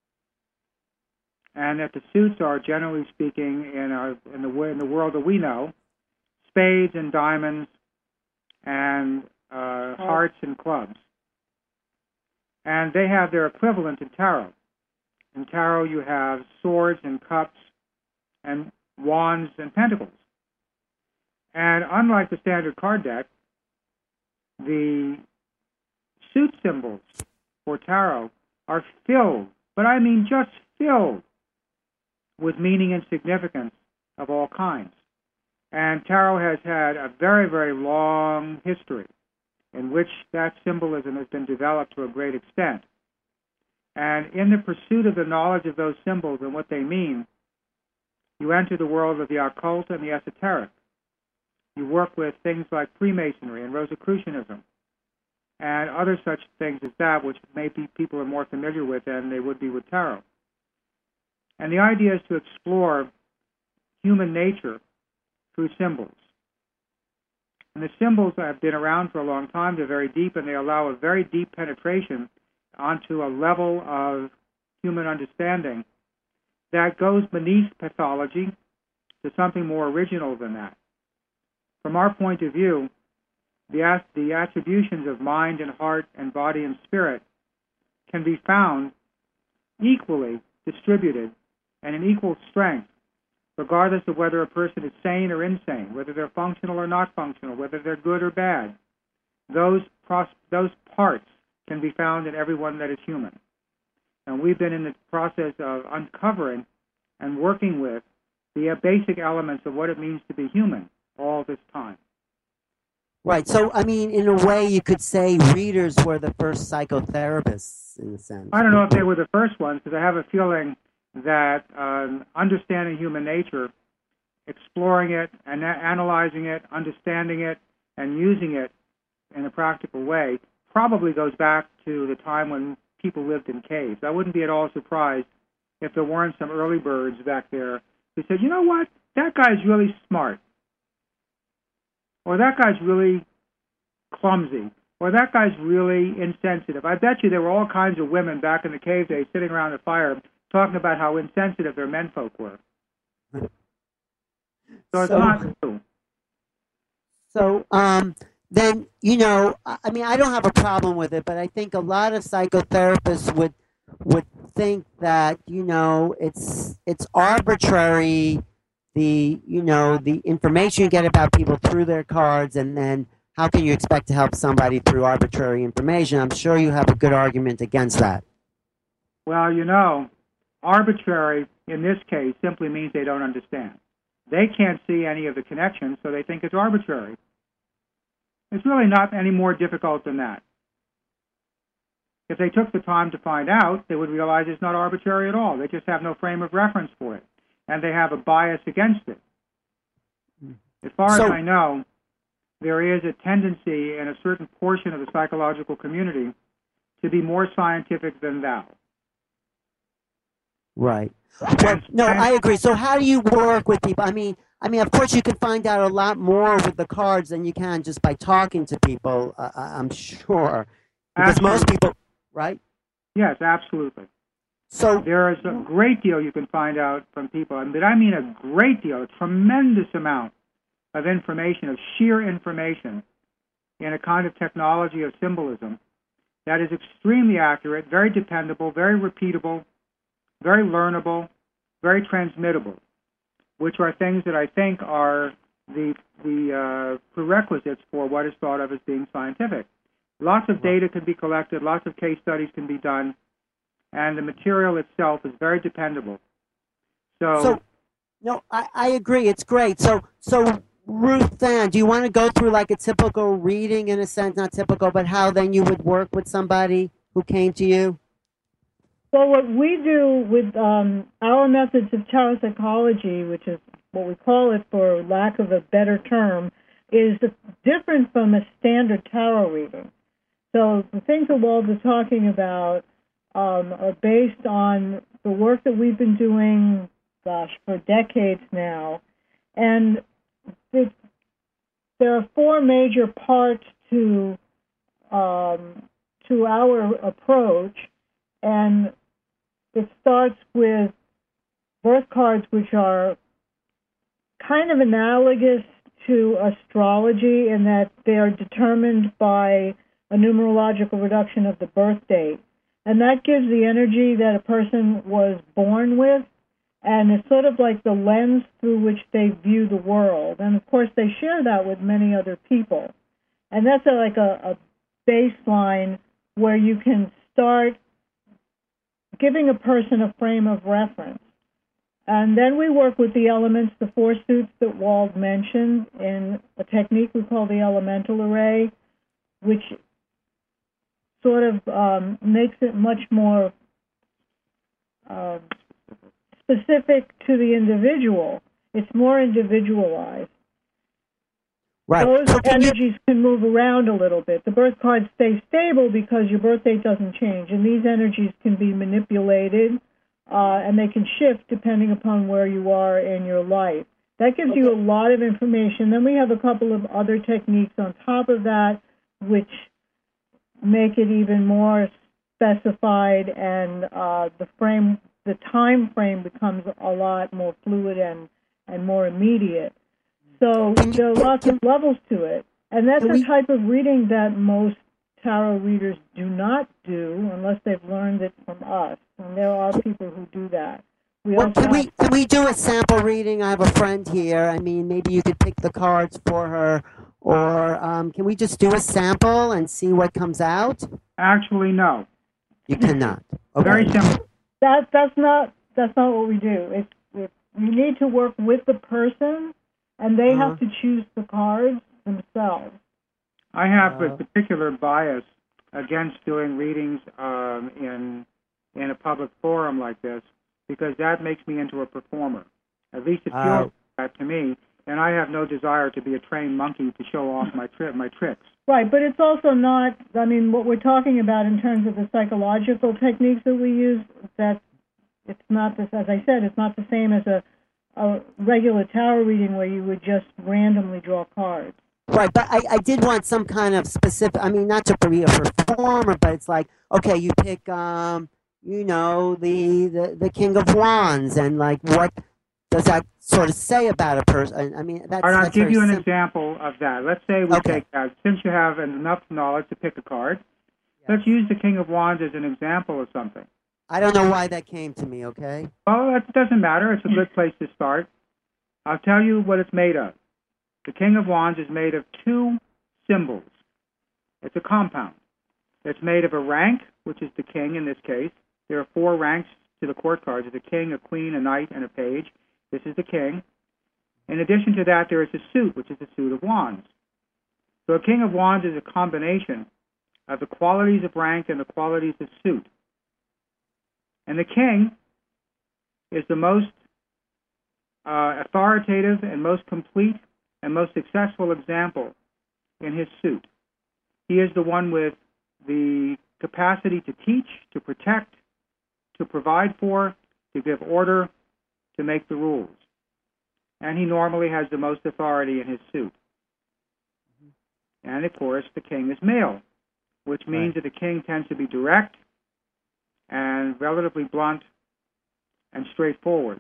And that the suits are, generally speaking, in, our, in, the, in the world that we know, spades and diamonds and uh, hearts and clubs. And they have their equivalent in tarot. In tarot, you have swords and cups and wands and pentacles. And unlike the standard card deck, the suit symbols for tarot are filled, but I mean just filled, with meaning and significance of all kinds. And tarot has had a very, very long history in which that symbolism has been developed to a great extent. And in the pursuit of the knowledge of those symbols and what they mean, you enter the world of the occult and the esoteric. You work with things like Freemasonry and Rosicrucianism and other such things as that, which maybe people are more familiar with than they would be with tarot. And the idea is to explore human nature through symbols. And the symbols have been around for a long time. They're very deep, and they allow a very deep penetration onto a level of human understanding that goes beneath pathology to something more original than that. From our point of view, the, the attributions of mind and heart and body and spirit can be found equally distributed and in equal strength, regardless of whether a person is sane or insane, whether they're functional or not functional, whether they're good or bad. Those, pros- those parts can be found in everyone that is human. And we've been in the process of uncovering and working with the basic elements of what it means to be human all this time. Right. So, I mean, in a way, you could say readers were the first psychotherapists, in a sense. I don't know if they were the first ones, because I have a feeling that um, understanding human nature, exploring it and analyzing it, understanding it, and using it in a practical way probably goes back to the time when people lived in caves. I wouldn't be at all surprised if there weren't some early birds back there who said, you know what, that guy's really smart, or that guy's really clumsy, or that guy's really insensitive. I bet you there were all kinds of women back in the cave days sitting around the fire talking about how insensitive their menfolk were. So it's So- not new. So, um, then, you know, I I mean, I don't have a problem with it, but I think a lot of psychotherapists would would think that, you know, it's it's arbitrary, the, you know, the information you get about people through their cards, and then how can you expect to help somebody through arbitrary information? I'm sure you have a good argument against that. Well, you know, arbitrary in this case simply means they don't understand. They can't see any of the connections, so they think it's arbitrary. It's really not any more difficult than that. If they took the time to find out, they would realize it's not arbitrary at all. They just have no frame of reference for it, and they have a bias against it. As far So- as I know, there is a tendency in a certain portion of the psychological community to be more scientific than thou. Right. Well, no, I agree. So how do you work with people? I mean, I mean, of course, you can find out a lot more with the cards than you can just by talking to people. Uh, I- I'm sure, because most people, right? Yes, absolutely. So, There is a great deal you can find out from people, and I mean a great deal, a tremendous amount of information, of sheer information, in a kind of technology of symbolism that is extremely accurate, very dependable, very repeatable, very learnable, very transmittable, which are things that I think are the the uh, prerequisites for what is thought of as being scientific. Lots of data can be collected, lots of case studies can be done, and the material itself is very dependable. So, so, no, I, I agree. It's great. So, so Ruth Ann, do you want to go through like a typical reading, in a sense, not typical, but how then you would work with somebody who came to you? Well, what we do with um, our methods of tarot psychology, which is what we call it for lack of a better term, is different from a standard tarot reading. So the things that Walt is talking about um, are based on the work that we've been doing, gosh, for decades now. And it, there are four major parts to um, to our approach, and it starts with birth cards, which are kind of analogous to astrology in that they are determined by a numerological reduction of the birth date. And that gives the energy that a person was born with, and it's sort of like the lens through which they view the world. And, of course, they share that with many other people. And that's a, like a, a baseline where you can start giving a person a frame of reference. And then we work with the elements, the four suits that Wald mentioned, in a technique we call the elemental array, which sort of um, makes it much more uh, specific to the individual. It's more individualized. Right. Those So can you, energies can move around a little bit. The birth cards stay stable because your birth date doesn't change, and these energies can be manipulated, uh, and they can shift depending upon where you are in your life. That gives you a lot of information. Then we have a couple of other techniques on top of that, which make it even more specified, and uh, the frame, the time frame becomes a lot more fluid and, and more immediate. So there are lots of levels to it. And that's a type of reading that most tarot readers do not do unless they've learned it from us. And there are people who do that. We well, also can we have, can we do a sample reading? I have a friend here. I mean, maybe you could pick the cards for her, or um, can we just do a sample and see what comes out? actually, no. You cannot. Okay. Very simple. That that's not that's not what we do. It's, it's you need to work with the person, and they Uh-huh. have to choose the cards themselves. I have Uh, a particular bias against doing readings um, in in a public forum like this because that makes me into a performer. At least it feels Uh, like that to me, and I have no desire to be a trained monkey to show off my tri- my tricks. Right, but it's also not, I mean, what we're talking about in terms of the psychological techniques that we use, that it's not this, as I said, it's not the same as a, a regular tarot reading where you would just randomly draw cards. Right, but I, I did want some kind of specific, I mean, not to be a performer, but it's like, okay, you pick, um, you know, the, the, the King of Wands, and like, what does that sort of say about a person? I mean, that's, All right, I'll that's give very you an simple. example of that. Let's say we Okay. take that. Since you have enough knowledge to pick a card, Yes. let's use the King of Wands as an example of something. I don't know why that came to me, okay? Well, that doesn't matter. It's a good place to start. I'll tell you what it's made of. The King of Wands is made of two symbols. It's a compound. It's made of a rank, which is the king in this case. There are four ranks to the court cards. There's a king, a queen, a knight, and a page. This is the king. In addition to that, there is a suit, which is the suit of wands. So a King of Wands is a combination of the qualities of rank and the qualities of suit. And the king is the most uh, authoritative and most complete and most successful example in his suit. He is the one with the capacity to teach, to protect, to provide for, to give order, to make the rules. And he normally has the most authority in his suit. And of course, the king is male, which means Right. that the king tends to be direct and relatively blunt and straightforward.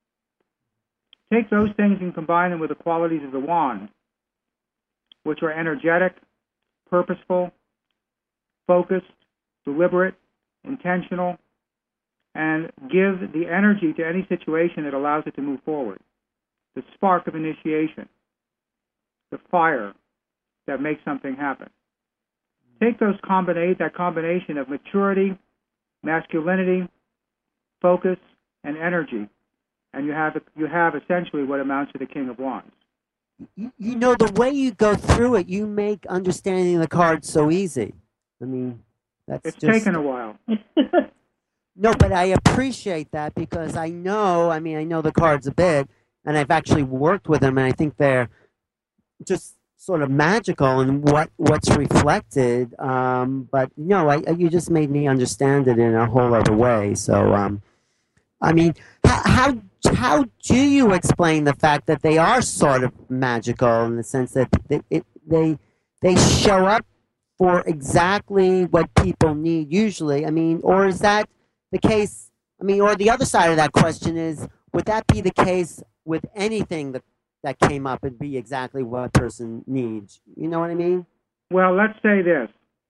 Take those things and combine them with the qualities of the wand, which are energetic, purposeful, focused, deliberate, intentional, and give the energy to any situation that allows it to move forward. The spark of initiation, the fire that makes something happen. Take those combinate that combination of maturity, masculinity, focus, and energy, and you have you have essentially what amounts to the King of Wands. You, you know, the way you go through it, you make understanding the cards so easy. I mean, that's It's just... taken a while. No, but I appreciate that because I know, I mean, I know the cards a bit, and I've actually worked with them, and I think they're just sort of magical in what what's reflected. Um, but no, I, you just made me understand it in a whole other way. So, um, I mean, how, how how do you explain the fact that they are sort of magical in the sense that they it, they they show up for exactly what people need usually? I mean, or is that the case? I mean, or the other side of that question is, would that be the case with anything that, that came up and be exactly what a person needs? You know what I mean? Well, let's say this.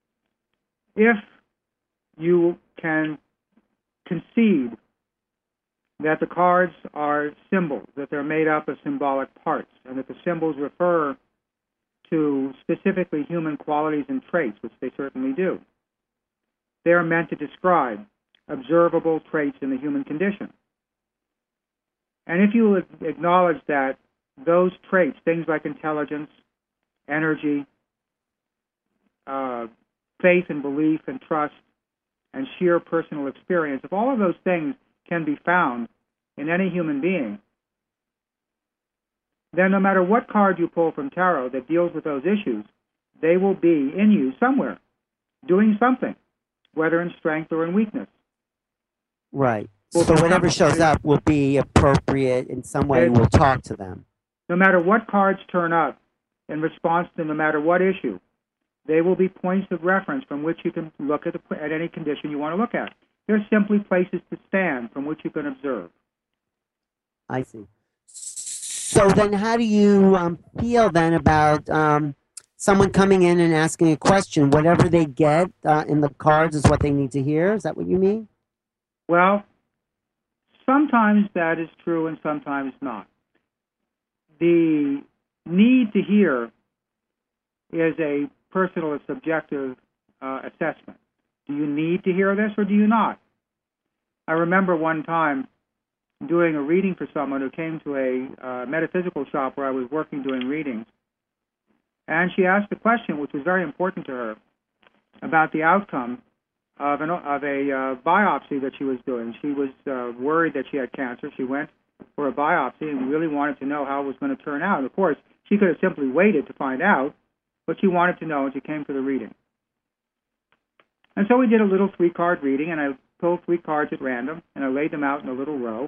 If you can concede that the cards are symbols, that they're made up of symbolic parts, and that the symbols refer to specifically human qualities and traits, which they certainly do. They are meant to describe observable traits in the human condition. And if you acknowledge that those traits, things like intelligence, energy, uh, faith and belief and trust, and sheer personal experience, if all of those things can be found in any human being, then no matter what card you pull from tarot that deals with those issues, they will be in you somewhere, doing something, whether in strength or in weakness. Right. Well, So whatever shows up will be appropriate in some way. We'll talk to them. No matter what cards turn up in response to no matter what issue, they will be points of reference from which you can look at, the, at any condition you want to look at. They're simply places to stand from which you can observe. I see. So then how do you um, feel then about um, someone coming in and asking a question? Whatever they get uh, in the cards is what they need to hear? Is that what you mean? Well, sometimes that is true and sometimes not. The need to hear is a personal and subjective uh, assessment. Do you need to hear this or do you not? I remember one time doing a reading for someone who came to a uh, metaphysical shop where I was working doing readings. And she asked a question which was very important to her about the outcome of, an, of a uh, biopsy that she was doing. She was uh, worried that she had cancer. She went for a biopsy and really wanted to know how it was going to turn out. And of course, she could have simply waited to find out, but she wanted to know, and she came for the reading. And so we did a little three-card reading, and I pulled three cards at random, and I laid them out in a little row.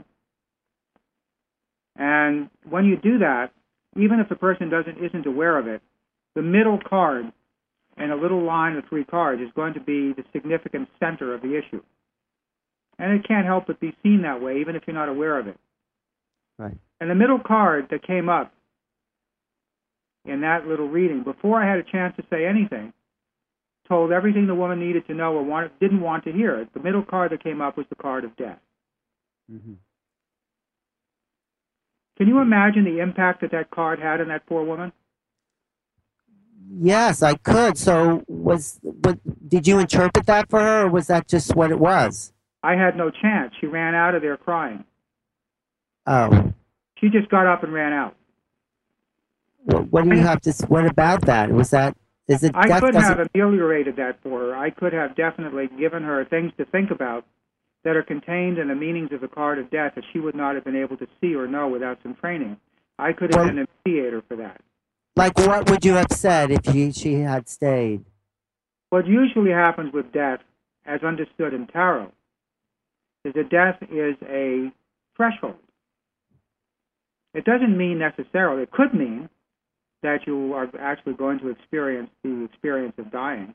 And when you do that, even if the person doesn't isn't aware of it, the middle card and a little line of three cards is going to be the significant center of the issue. And it can't help but be seen that way, even if you're not aware of it. Right. And the middle card that came up in that little reading, before I had a chance to say anything, told everything the woman needed to know or wanted, didn't want to hear. The middle card that came up was the card of death. Mm-hmm. Can you imagine the impact that that card had on that poor woman? Yes, I could. So, was what? Did you interpret that for her, or was that just what it was? I had no chance. She ran out of there crying. Oh. She just got up and ran out. What, what do you have to? What about that? Was that? Is it? I that could doesn't- have ameliorated that for her. I could have definitely given her things to think about that are contained in the meanings of the card of death that she would not have been able to see or know without some training. I could have Well, been a mediator for that. Like, what would you have said if she, she had stayed? What usually happens with death, as understood in tarot, is that death is a threshold. It doesn't mean necessarily, it could mean that you are actually going to experience the experience of dying.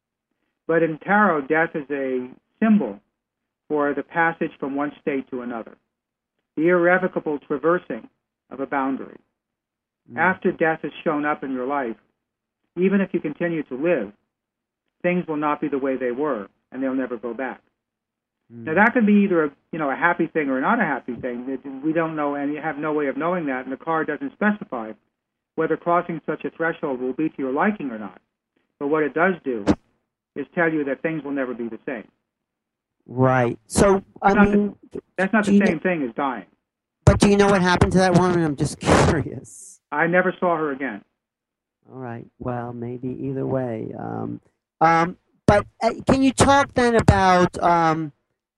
But in tarot, death is a symbol for the passage from one state to another, the irrevocable traversing of a boundary. Mm. After death has shown up in your life, even if you continue to live, things will not be the way they were, and they'll never go back. Mm. Now, that can be either a, you know, a happy thing or not a happy thing. We don't know, and you have no way of knowing that, and the card doesn't specify whether crossing such a threshold will be to your liking or not. But what it does do is tell you that things will never be the same. Right. So, I that's mean... Not the, that's not the same know, thing as dying. But do you know what happened to that woman? I'm just curious. I never saw her again. All right. Well, maybe either way. Um, um, but uh, can you talk then about, um,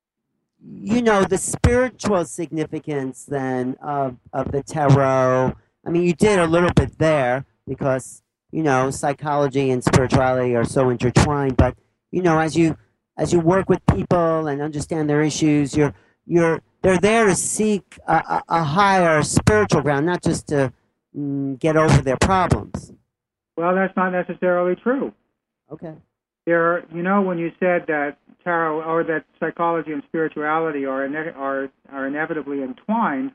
you know, the spiritual significance then of, of the tarot? I mean, you did a little bit there because, you know, psychology and spirituality are so intertwined. But, you know, as you as you work with people and understand their issues, you're you're they're there to seek a, a, a higher spiritual ground, not just to mm, get over their problems. Well, that's not necessarily true. Okay. There, you know, when you said that tarot or that psychology and spirituality are ine- are are inevitably entwined,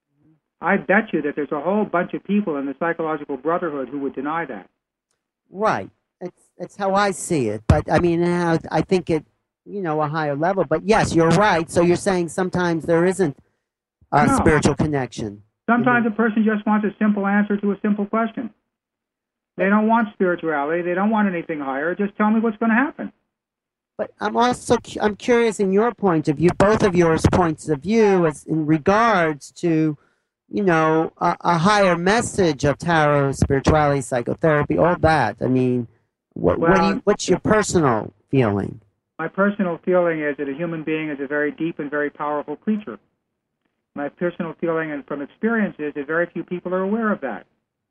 I bet you that there's a whole bunch of people in the psychological brotherhood who would deny that. Right. It's it's how I see it. But I mean, how I think it, you know, a higher level. But yes, you're right. So you're saying sometimes there isn't a no. spiritual connection. Sometimes mm-hmm. a person just wants a simple answer to a simple question. They don't want spirituality. They don't want anything higher. Just tell me what's going to happen. But I'm also I'm curious in your point of view, both of yours points of view, as in regards to, you know, a, a higher message of tarot, spirituality, psychotherapy, all that. I mean, what, well, what do you, what's your personal feeling? My personal feeling is that a human being is a very deep and very powerful creature. My personal feeling and from experience is that very few people are aware of that.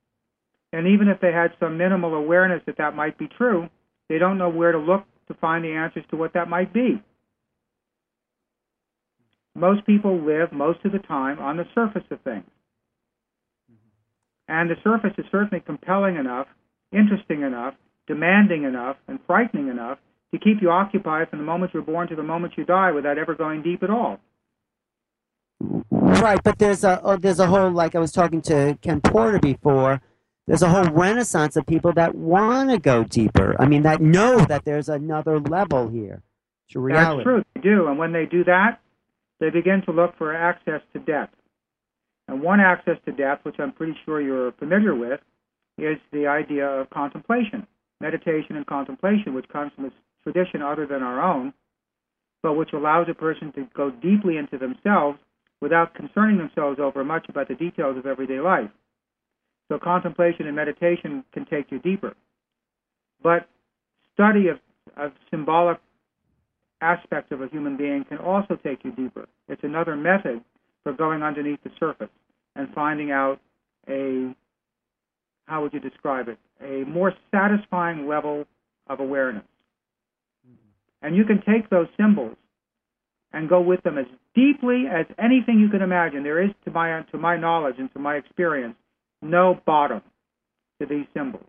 And even if they had some minimal awareness that that might be true, they don't know where to look to find the answers to what that might be. Most people live most of the time on the surface of things. And the surface is certainly compelling enough, interesting enough, demanding enough, and frightening enough to keep you occupied from the moment you're born to the moment you die without ever going deep at all. Right, but there's a oh, there's a whole, like I was talking to Ken Porter before, there's a whole renaissance of people that want to go deeper. I mean, that know that there's another level here to reality. That's true, they do. And when they do that, they begin to look for access to depth. And one access to depth, which I'm pretty sure you're familiar with, is the idea of contemplation, meditation and contemplation, which comes from a tradition other than our own, but which allows a person to go deeply into themselves without concerning themselves over much about the details of everyday life. So contemplation and meditation can take you deeper. But study of, of symbolic aspects of a human being can also take you deeper. It's another method for going underneath the surface and finding out a, how would you describe it, a more satisfying level of awareness. And you can take those symbols and go with them as deeply as anything you can imagine. There is, to my, to my knowledge and to my experience, no bottom to these symbols.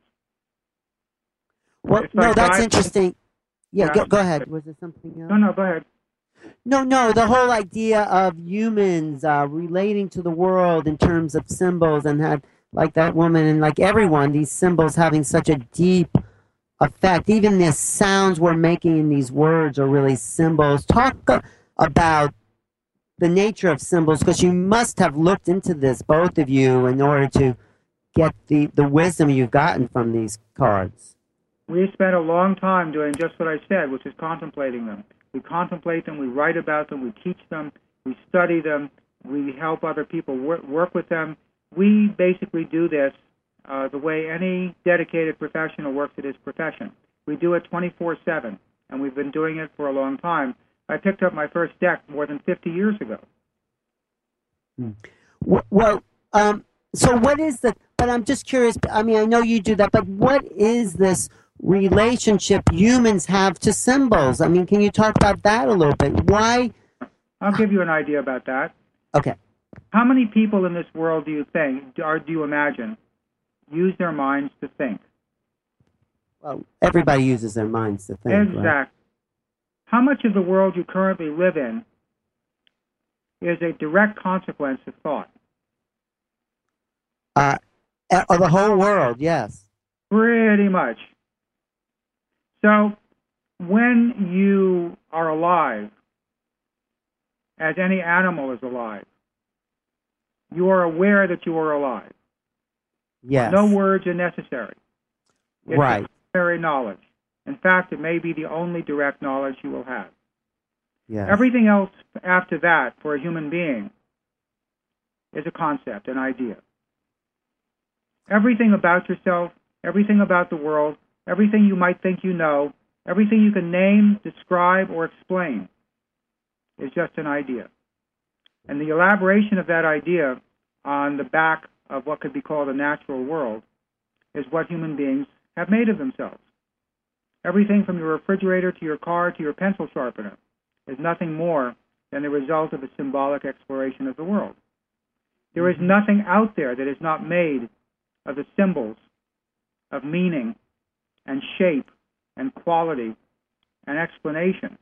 Well, It's no, like that's diving- interesting. Yeah, Yeah. go, go ahead. Was there something else? No, no, go ahead. No, no, the whole idea of humans uh, relating to the world in terms of symbols and have, like that woman and like everyone, these symbols having such a deep effect. Even the sounds we're making in these words are really symbols. Talk uh, about the nature of symbols, because you must have looked into this, both of you, in order to get the, the wisdom you've gotten from these cards. We spent a long time doing just what I said, which is contemplating them. We contemplate them, we write about them, we teach them, we study them, we help other people work, work with them. We basically do this uh, the way any dedicated professional works at his profession. We do it twenty-four seven, and we've been doing it for a long time. I picked up my first deck more than fifty years ago. Hmm. Well, um, so what is the, but I'm just curious, I mean, I know you do that, but what is this relationship humans have to symbols? I mean, can you talk about that a little bit? Why? I'll give you an idea about that. Okay. How many people in this world do you think, or do you imagine, use their minds to think? Well, everybody uses their minds to think, Exactly. right? How much of the world you currently live in is a direct consequence of thought? Uh, of the whole world, yes. Pretty much. So, when you are alive, as any animal is alive, you are aware that you are alive. Yes. No words are necessary. It's Right. primary knowledge. In fact, it may be the only direct knowledge you will have. Yes. Everything else after that for a human being is a concept, an idea. Everything about yourself, everything about the world, everything you might think you know, everything you can name, describe, or explain is just an idea. And the elaboration of that idea on the back of what could be called a natural world is what human beings have made of themselves. Everything from your refrigerator to your car to your pencil sharpener is nothing more than the result of a symbolic exploration of the world. There is nothing out there that is not made of the symbols of meaning and shape and quality and explanation.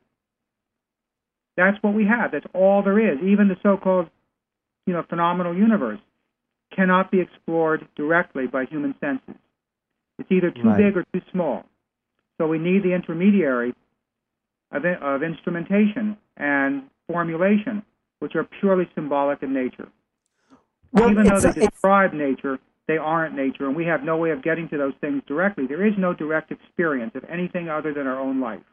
That's what we have. That's all there is. Even the so-called, you know, phenomenal universe cannot be explored directly by human senses. It's either too Right. big or too small. So we need the intermediary of, of instrumentation and formulation, which are purely symbolic in nature. Well, Even though it's, they a- it's, describe nature, they aren't nature, and we have no way of getting to those things directly. There is no direct experience of anything other than our own life.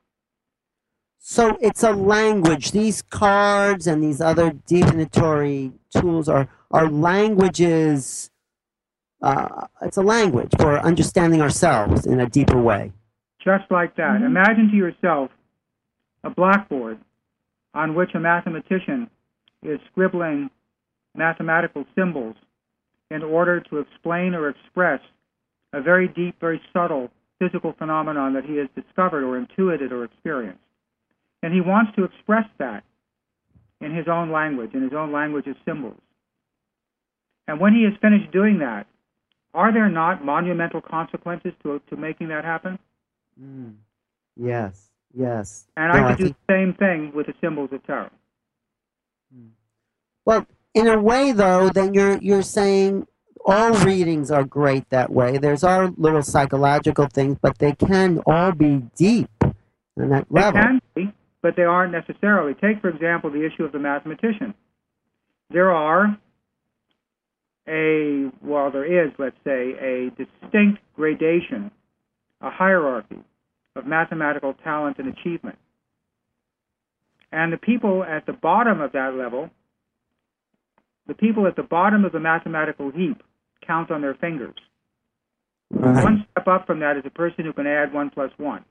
so it's a language. These cards and these other divinatory tools are, are languages. Uh, it's a language for understanding ourselves in a deeper way. Just like that. Mm-hmm. Imagine to yourself a blackboard on which a mathematician is scribbling mathematical symbols in order to explain or express a very deep, very subtle physical phenomenon that he has discovered or intuited or experienced. And he wants to express that in his own language, in his own language of symbols. And when he has finished doing that, are there not monumental consequences to, to making that happen? Mm. Yes, yes. And No, I I could do think- the same thing with the symbols of tarot. Well, in a way, though, then you're you're saying all readings are great that way. There's our little psychological things, but they can all be deep on that They level. can be, but they aren't necessarily. Take, for example, the issue of the mathematician. There are a, well, there is, let's say, a distinct gradation, a hierarchy of mathematical talent and achievement. And the people at the bottom of that level, the people at the bottom of the mathematical heap count on their fingers. Right. One step up from that is a person who can add one plus one.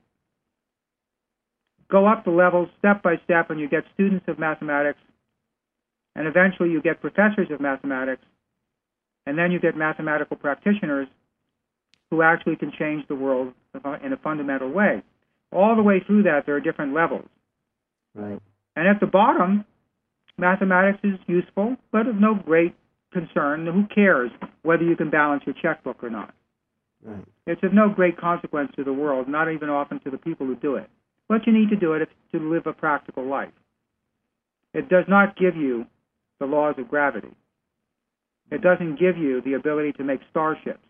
Go up the levels step by step, and you get students of mathematics, and eventually you get professors of mathematics, and then you get mathematical practitioners who actually can change the world in a fundamental way. All the way through that, there are different levels. Right. And at the bottom, mathematics is useful, but of no great concern. Who cares whether you can balance your checkbook or not? Right. It's of no great consequence to the world, not even often to the people who do it. But you need to do it if, to live a practical life. It does not give you the laws of gravity. It doesn't give you the ability to make starships.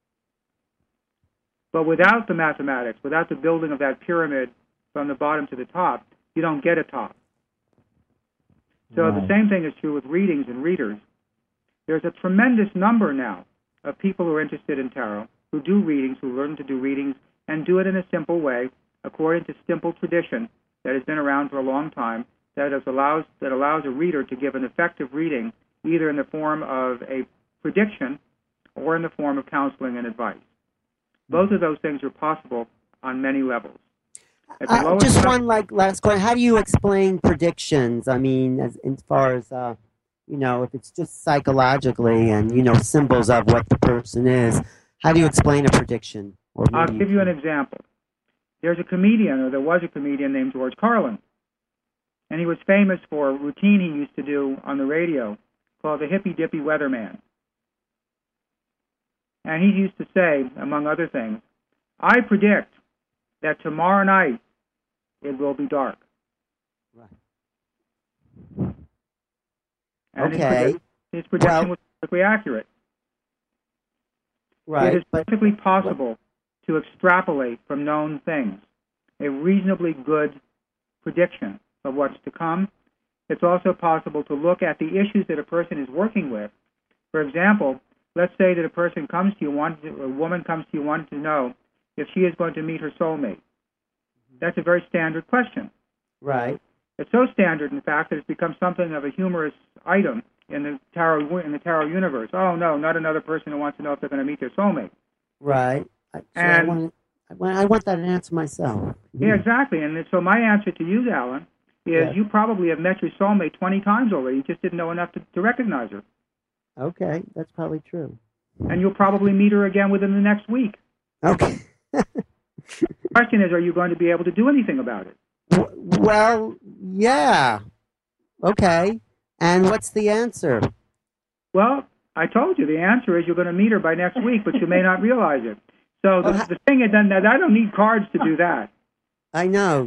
But without the mathematics, without the building of that pyramid from the bottom to the top, you don't get a top. So Right. the same thing is true with readings and readers. There's a tremendous number now of people who are interested in tarot, who do readings, who learn to do readings, and do it in a simple way, according to simple tradition that has been around for a long time, that is allows that allows a reader to give an effective reading, either in the form of a prediction or in the form of counseling and advice. Both of those things are possible on many levels. At the Uh, lowest just level- one like last question. How do you explain predictions? I mean, as, as far as uh, you know, if it's just psychologically and you know symbols of what the person is, how do you explain a prediction? Or I'll maybe give you an example. There's a comedian, or there was a comedian named George Carlin, and he was famous for a routine he used to do on the radio called the Hippy Dippy Weatherman. And he used to say, among other things, I predict that tomorrow night it will be dark. Right. And Okay. his, predict- his prediction Well- was perfectly accurate. Right. It is but perfectly possible to extrapolate from known things a reasonably good prediction of what's to come. It's also possible to look at the issues that a person is working with. For example, let's say that a person comes to you, wanting to, a woman comes to you wanting to know if she is going to meet her soulmate. That's a very standard question. right. It's so standard, in fact, that it's become something of a humorous item in the tarot in the tarot universe. Oh no, not another person who wants to know if they're going to meet their soulmate. Right. I, so I And- want, I want I want that answer myself. Yeah, exactly. And so my answer to you, Alan, is Yeah. you probably have met your soulmate twenty times already. You just didn't know enough to, to recognize her. Okay, that's probably true. And you'll probably meet her again within the next week. Okay. The question is, are you going to be able to do anything about it? W- well, yeah. Okay. And what's the answer? Well, I told you the answer is you're going to meet her by next week, but you may not realize it. So the, Well, ha- the thing is, then, that I don't need cards to do that. I know.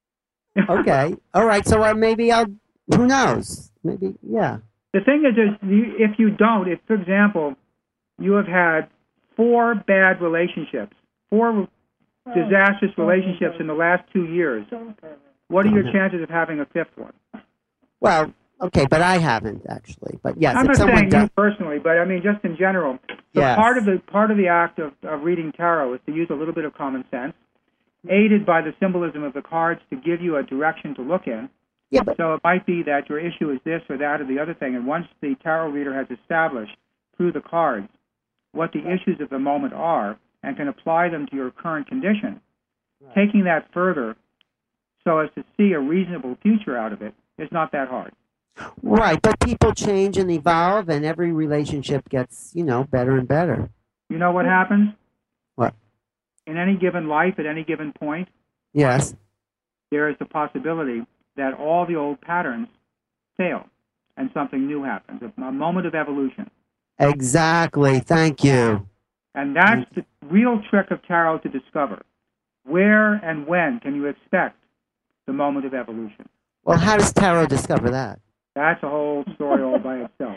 Okay. All right. So uh, maybe I'll. Who knows? Maybe. Yeah. The thing is, is you, if you don't, if, for example, you have had four bad relationships, four disastrous relationships in the last two years, what are your chances of having a fifth one? Well. Okay, but I haven't actually. But yes, I'm if not someone saying does. you personally, but I mean just in general. So Yes. part of the part of the act of, of reading tarot is to use a little bit of common sense, aided by the symbolism of the cards to give you a direction to look in. Yeah, but So it might be that your issue is this or that or the other thing, and once the tarot reader has established through the cards what the issues of the moment are and can apply them to your current condition, Right. taking that further so as to see a reasonable future out of it is not that hard. right, but people change and evolve, and every relationship gets you know better and better. You know what happens? What? In any given life, at any given point, Yes. there is the possibility that all the old patterns fail and something new happens, a, a moment of evolution. Exactly. Thank you. And that's the real trick of tarot to discover. Where and when can you expect the moment of evolution? Well, how does tarot discover that? That's a whole story all by itself.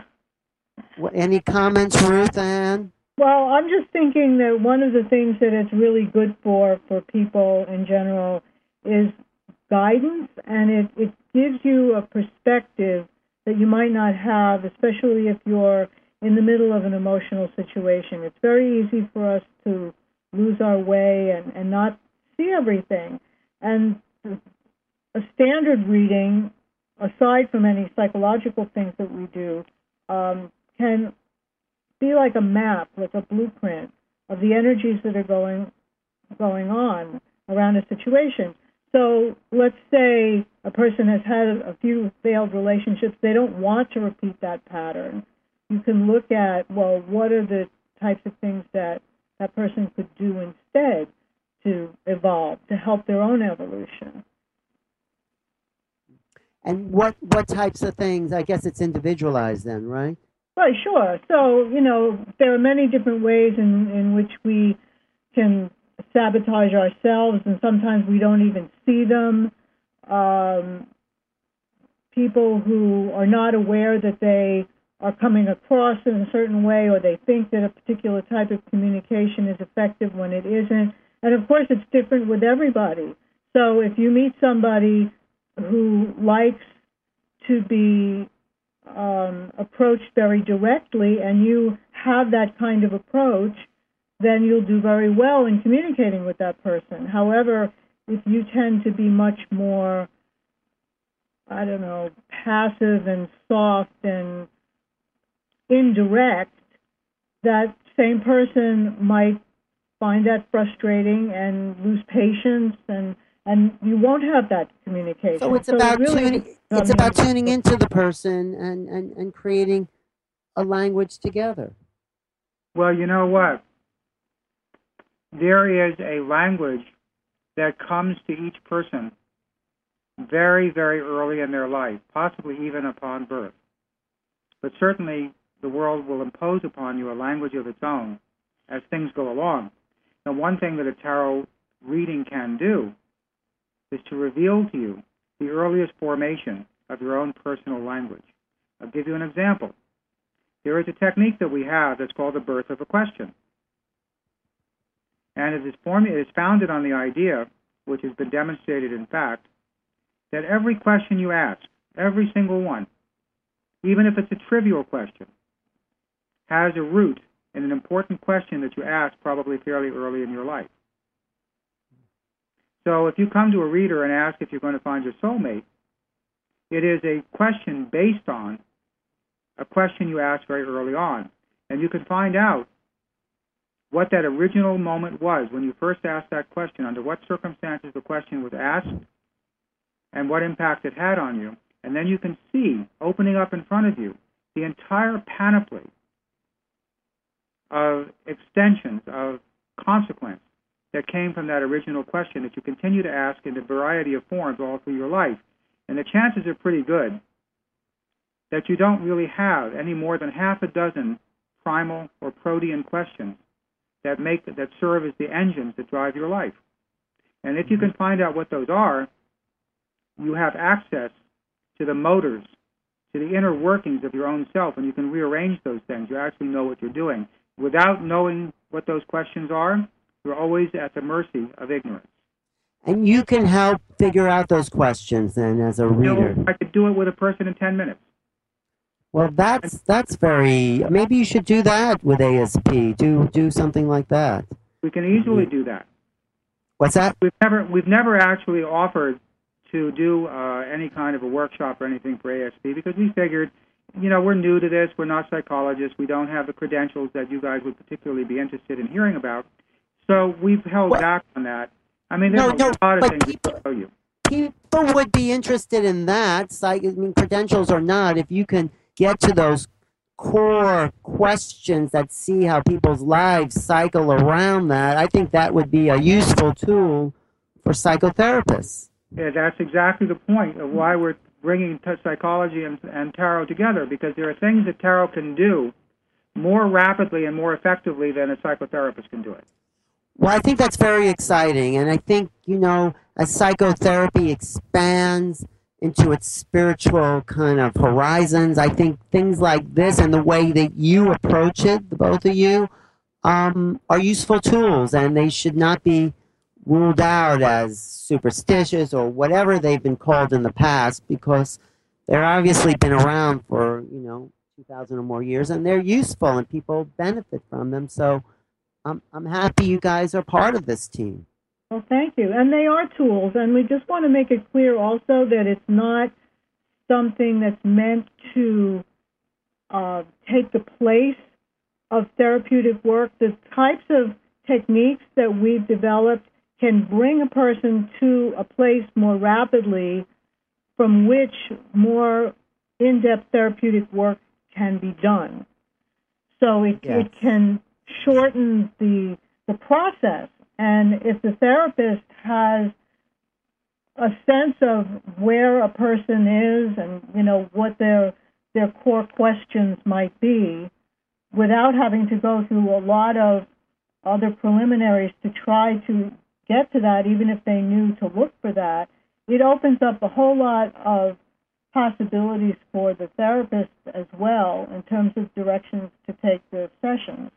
What, any comments, Ruth Ann? Well, I'm just thinking that one of the things that it's really good for for people in general is guidance, and it, it gives you a perspective that you might not have, especially if you're in the middle of an emotional situation. It's very easy for us to lose our way and, and not see everything. And a standard reading, aside from any psychological things that we do, um, can be like a map, like a blueprint of the energies that are going going on around a situation. So let's say a person has had a few failed relationships. They don't want to repeat that pattern. You can look at, well, what are the types of things that that person could do instead to evolve, to help their own evolution. And what, what types of things? I guess it's individualized then, right? Right, sure. So, you know, there are many different ways in, in which we can sabotage ourselves, and sometimes we don't even see them. Um, people who are not aware that they are coming across in a certain way, or they think that a particular type of communication is effective when it isn't. And of course, it's different with everybody. So if you meet somebody who likes to be um, approached very directly, and you have that kind of approach, then you'll do very well in communicating with that person. However, if you tend to be much more, I don't know, passive and soft and indirect, that same person might find that frustrating and lose patience, and and you won't have that communication. So it's so about it really tuning. It's about tuning into the person and, and, and creating a language together. Well, you know what? There is a language that comes to each person very, very early in their life, possibly even upon birth. But certainly the world will impose upon you a language of its own as things go along. Now, one thing that a tarot reading can do is to reveal to you the earliest formation of your own personal language. I'll give you an example. There is a technique that we have that's called the birth of a question. And it is, form- it is founded on the idea, which has been demonstrated in fact, that every question you ask, every single one, even if it's a trivial question, has a root in an important question that you asked probably fairly early in your life. So if you come to a reader and ask if you're going to find your soulmate, it is a question based on a question you asked very early on. And you can find out what that original moment was when you first asked that question, under what circumstances the question was asked, and what impact it had on you. And then you can see, opening up in front of you, the entire panoply of extensions, of consequence that came from that original question that you continue to ask in a variety of forms all through your life. And the chances are pretty good that you don't really have any more than half a dozen primal or protean questions that make that serve as the engines that drive your life. And if you can find out what those are, you have access to the motors, to the inner workings of your own self, and you can rearrange those things. You actually know what you're doing. Without knowing what those questions are, you're always at the mercy of ignorance. And you can help figure out those questions then as a reader. You know, I could do it with a person in ten minutes. Well, that's that's very. Maybe you should do that with A S P. Do do something like that. We can easily do that. What's that? We've never we've never actually offered to do uh, any kind of a workshop or anything for A S P because we figured, you know, we're new to this. We're not psychologists. We don't have the credentials that you guys would particularly be interested in hearing about. So we've held well, back on that. I mean, there's no, a no, lot of things people, to show you. People would be interested in that. Psych, I mean, credentials or not, if you can get to those core questions that see how people's lives cycle around that, I think that would be a useful tool for psychotherapists. Yeah, that's exactly the point of why we're bringing t- psychology and, and tarot together, because there are things that tarot can do more rapidly and more effectively than a psychotherapist can do it. Well, I think that's very exciting, and I think, you know, as psychotherapy expands into its spiritual kind of horizons, I think things like this and the way that you approach it, the both of you, um, are useful tools, and they should not be ruled out as superstitious or whatever they've been called in the past, because they're obviously been around for, you know, two thousand or more years, and they're useful, and people benefit from them. So I'm I'm happy you guys are part of this team. Well, thank you. And they are tools, and we just want to make it clear also that it's not something that's meant to uh, take the place of therapeutic work. The types of techniques that we've developed can bring a person to a place more rapidly from which more in-depth therapeutic work can be done. So it, Yes. it can shorten the the process. And if the therapist has a sense of where a person is and, you know, what their their core questions might be, without having to go through a lot of other preliminaries to try to get to that, even if they knew to look for that, it opens up a whole lot of possibilities for the therapist as well in terms of directions to take their sessions.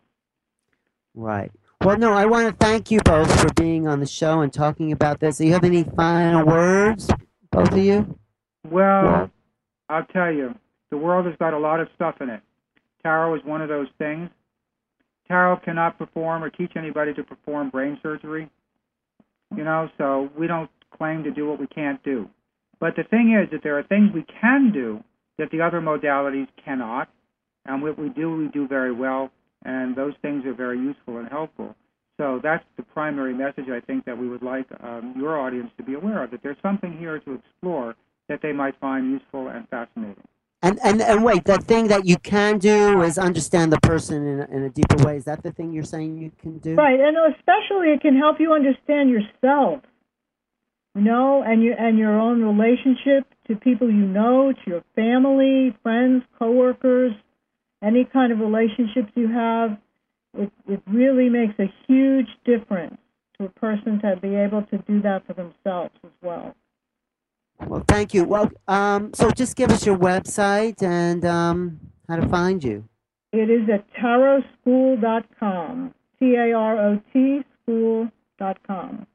Right. Well, no, I want to thank you both for being on the show and talking about this. Do you have any final words, both of you? Well, Well- I'll tell you, the world has got a lot of stuff in it. Tarot is one of those things. Tarot cannot perform or teach anybody to perform brain surgery, you know, so we don't claim to do what we can't do. But the thing is that there are things we can do that the other modalities cannot, and what we do, we do very well, and those things are very useful and helpful. So that's the primary message I think that we would like um, your audience to be aware of, that there's something here to explore that they might find useful and fascinating. And, and and wait, that thing that you can do is understand the person in a, in a deeper way. Is that the thing you're saying you can do? Right, and especially it can help you understand yourself, you know, and your and your own relationship to people you know, to your family, friends, coworkers, any kind of relationships you have. It it really makes a huge difference to a person to be able to do that for themselves as well. Well, thank you. Well, um, so just give us your website and um, how to find you. It is at tarot school dot com, T A R O T school dot com.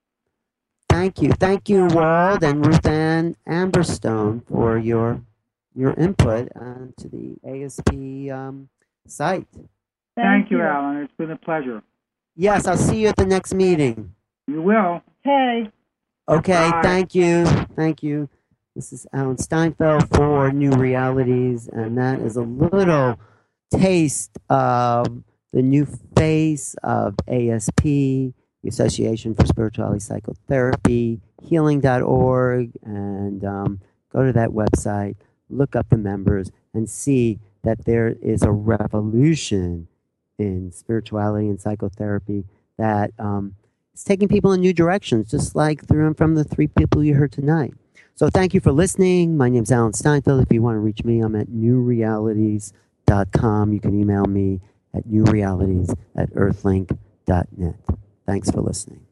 Thank you. Thank you, Wald and Ruth Ann Amberstone, for your your input uh, to the A S P um, site. Thank you, Alan. It's been a pleasure. Yes, I'll see you at the next meeting. You will. Okay. Okay, Bye. thank you. Thank you. This is Alan Steinfeld for New Realities, and that is a little taste of the new face of A S P, the Association for Spirituality Psychotherapy, healing dot org, and um, go to that website, look up the members, and see that there is a revolution in spirituality and psychotherapy that um, is taking people in new directions, just like through from the three people you heard tonight. So thank you for listening. My name's Alan Steinfeld. If you want to reach me, I'm at new realities dot com. You can email me at newrealities at earthlink dot net. Thanks for listening.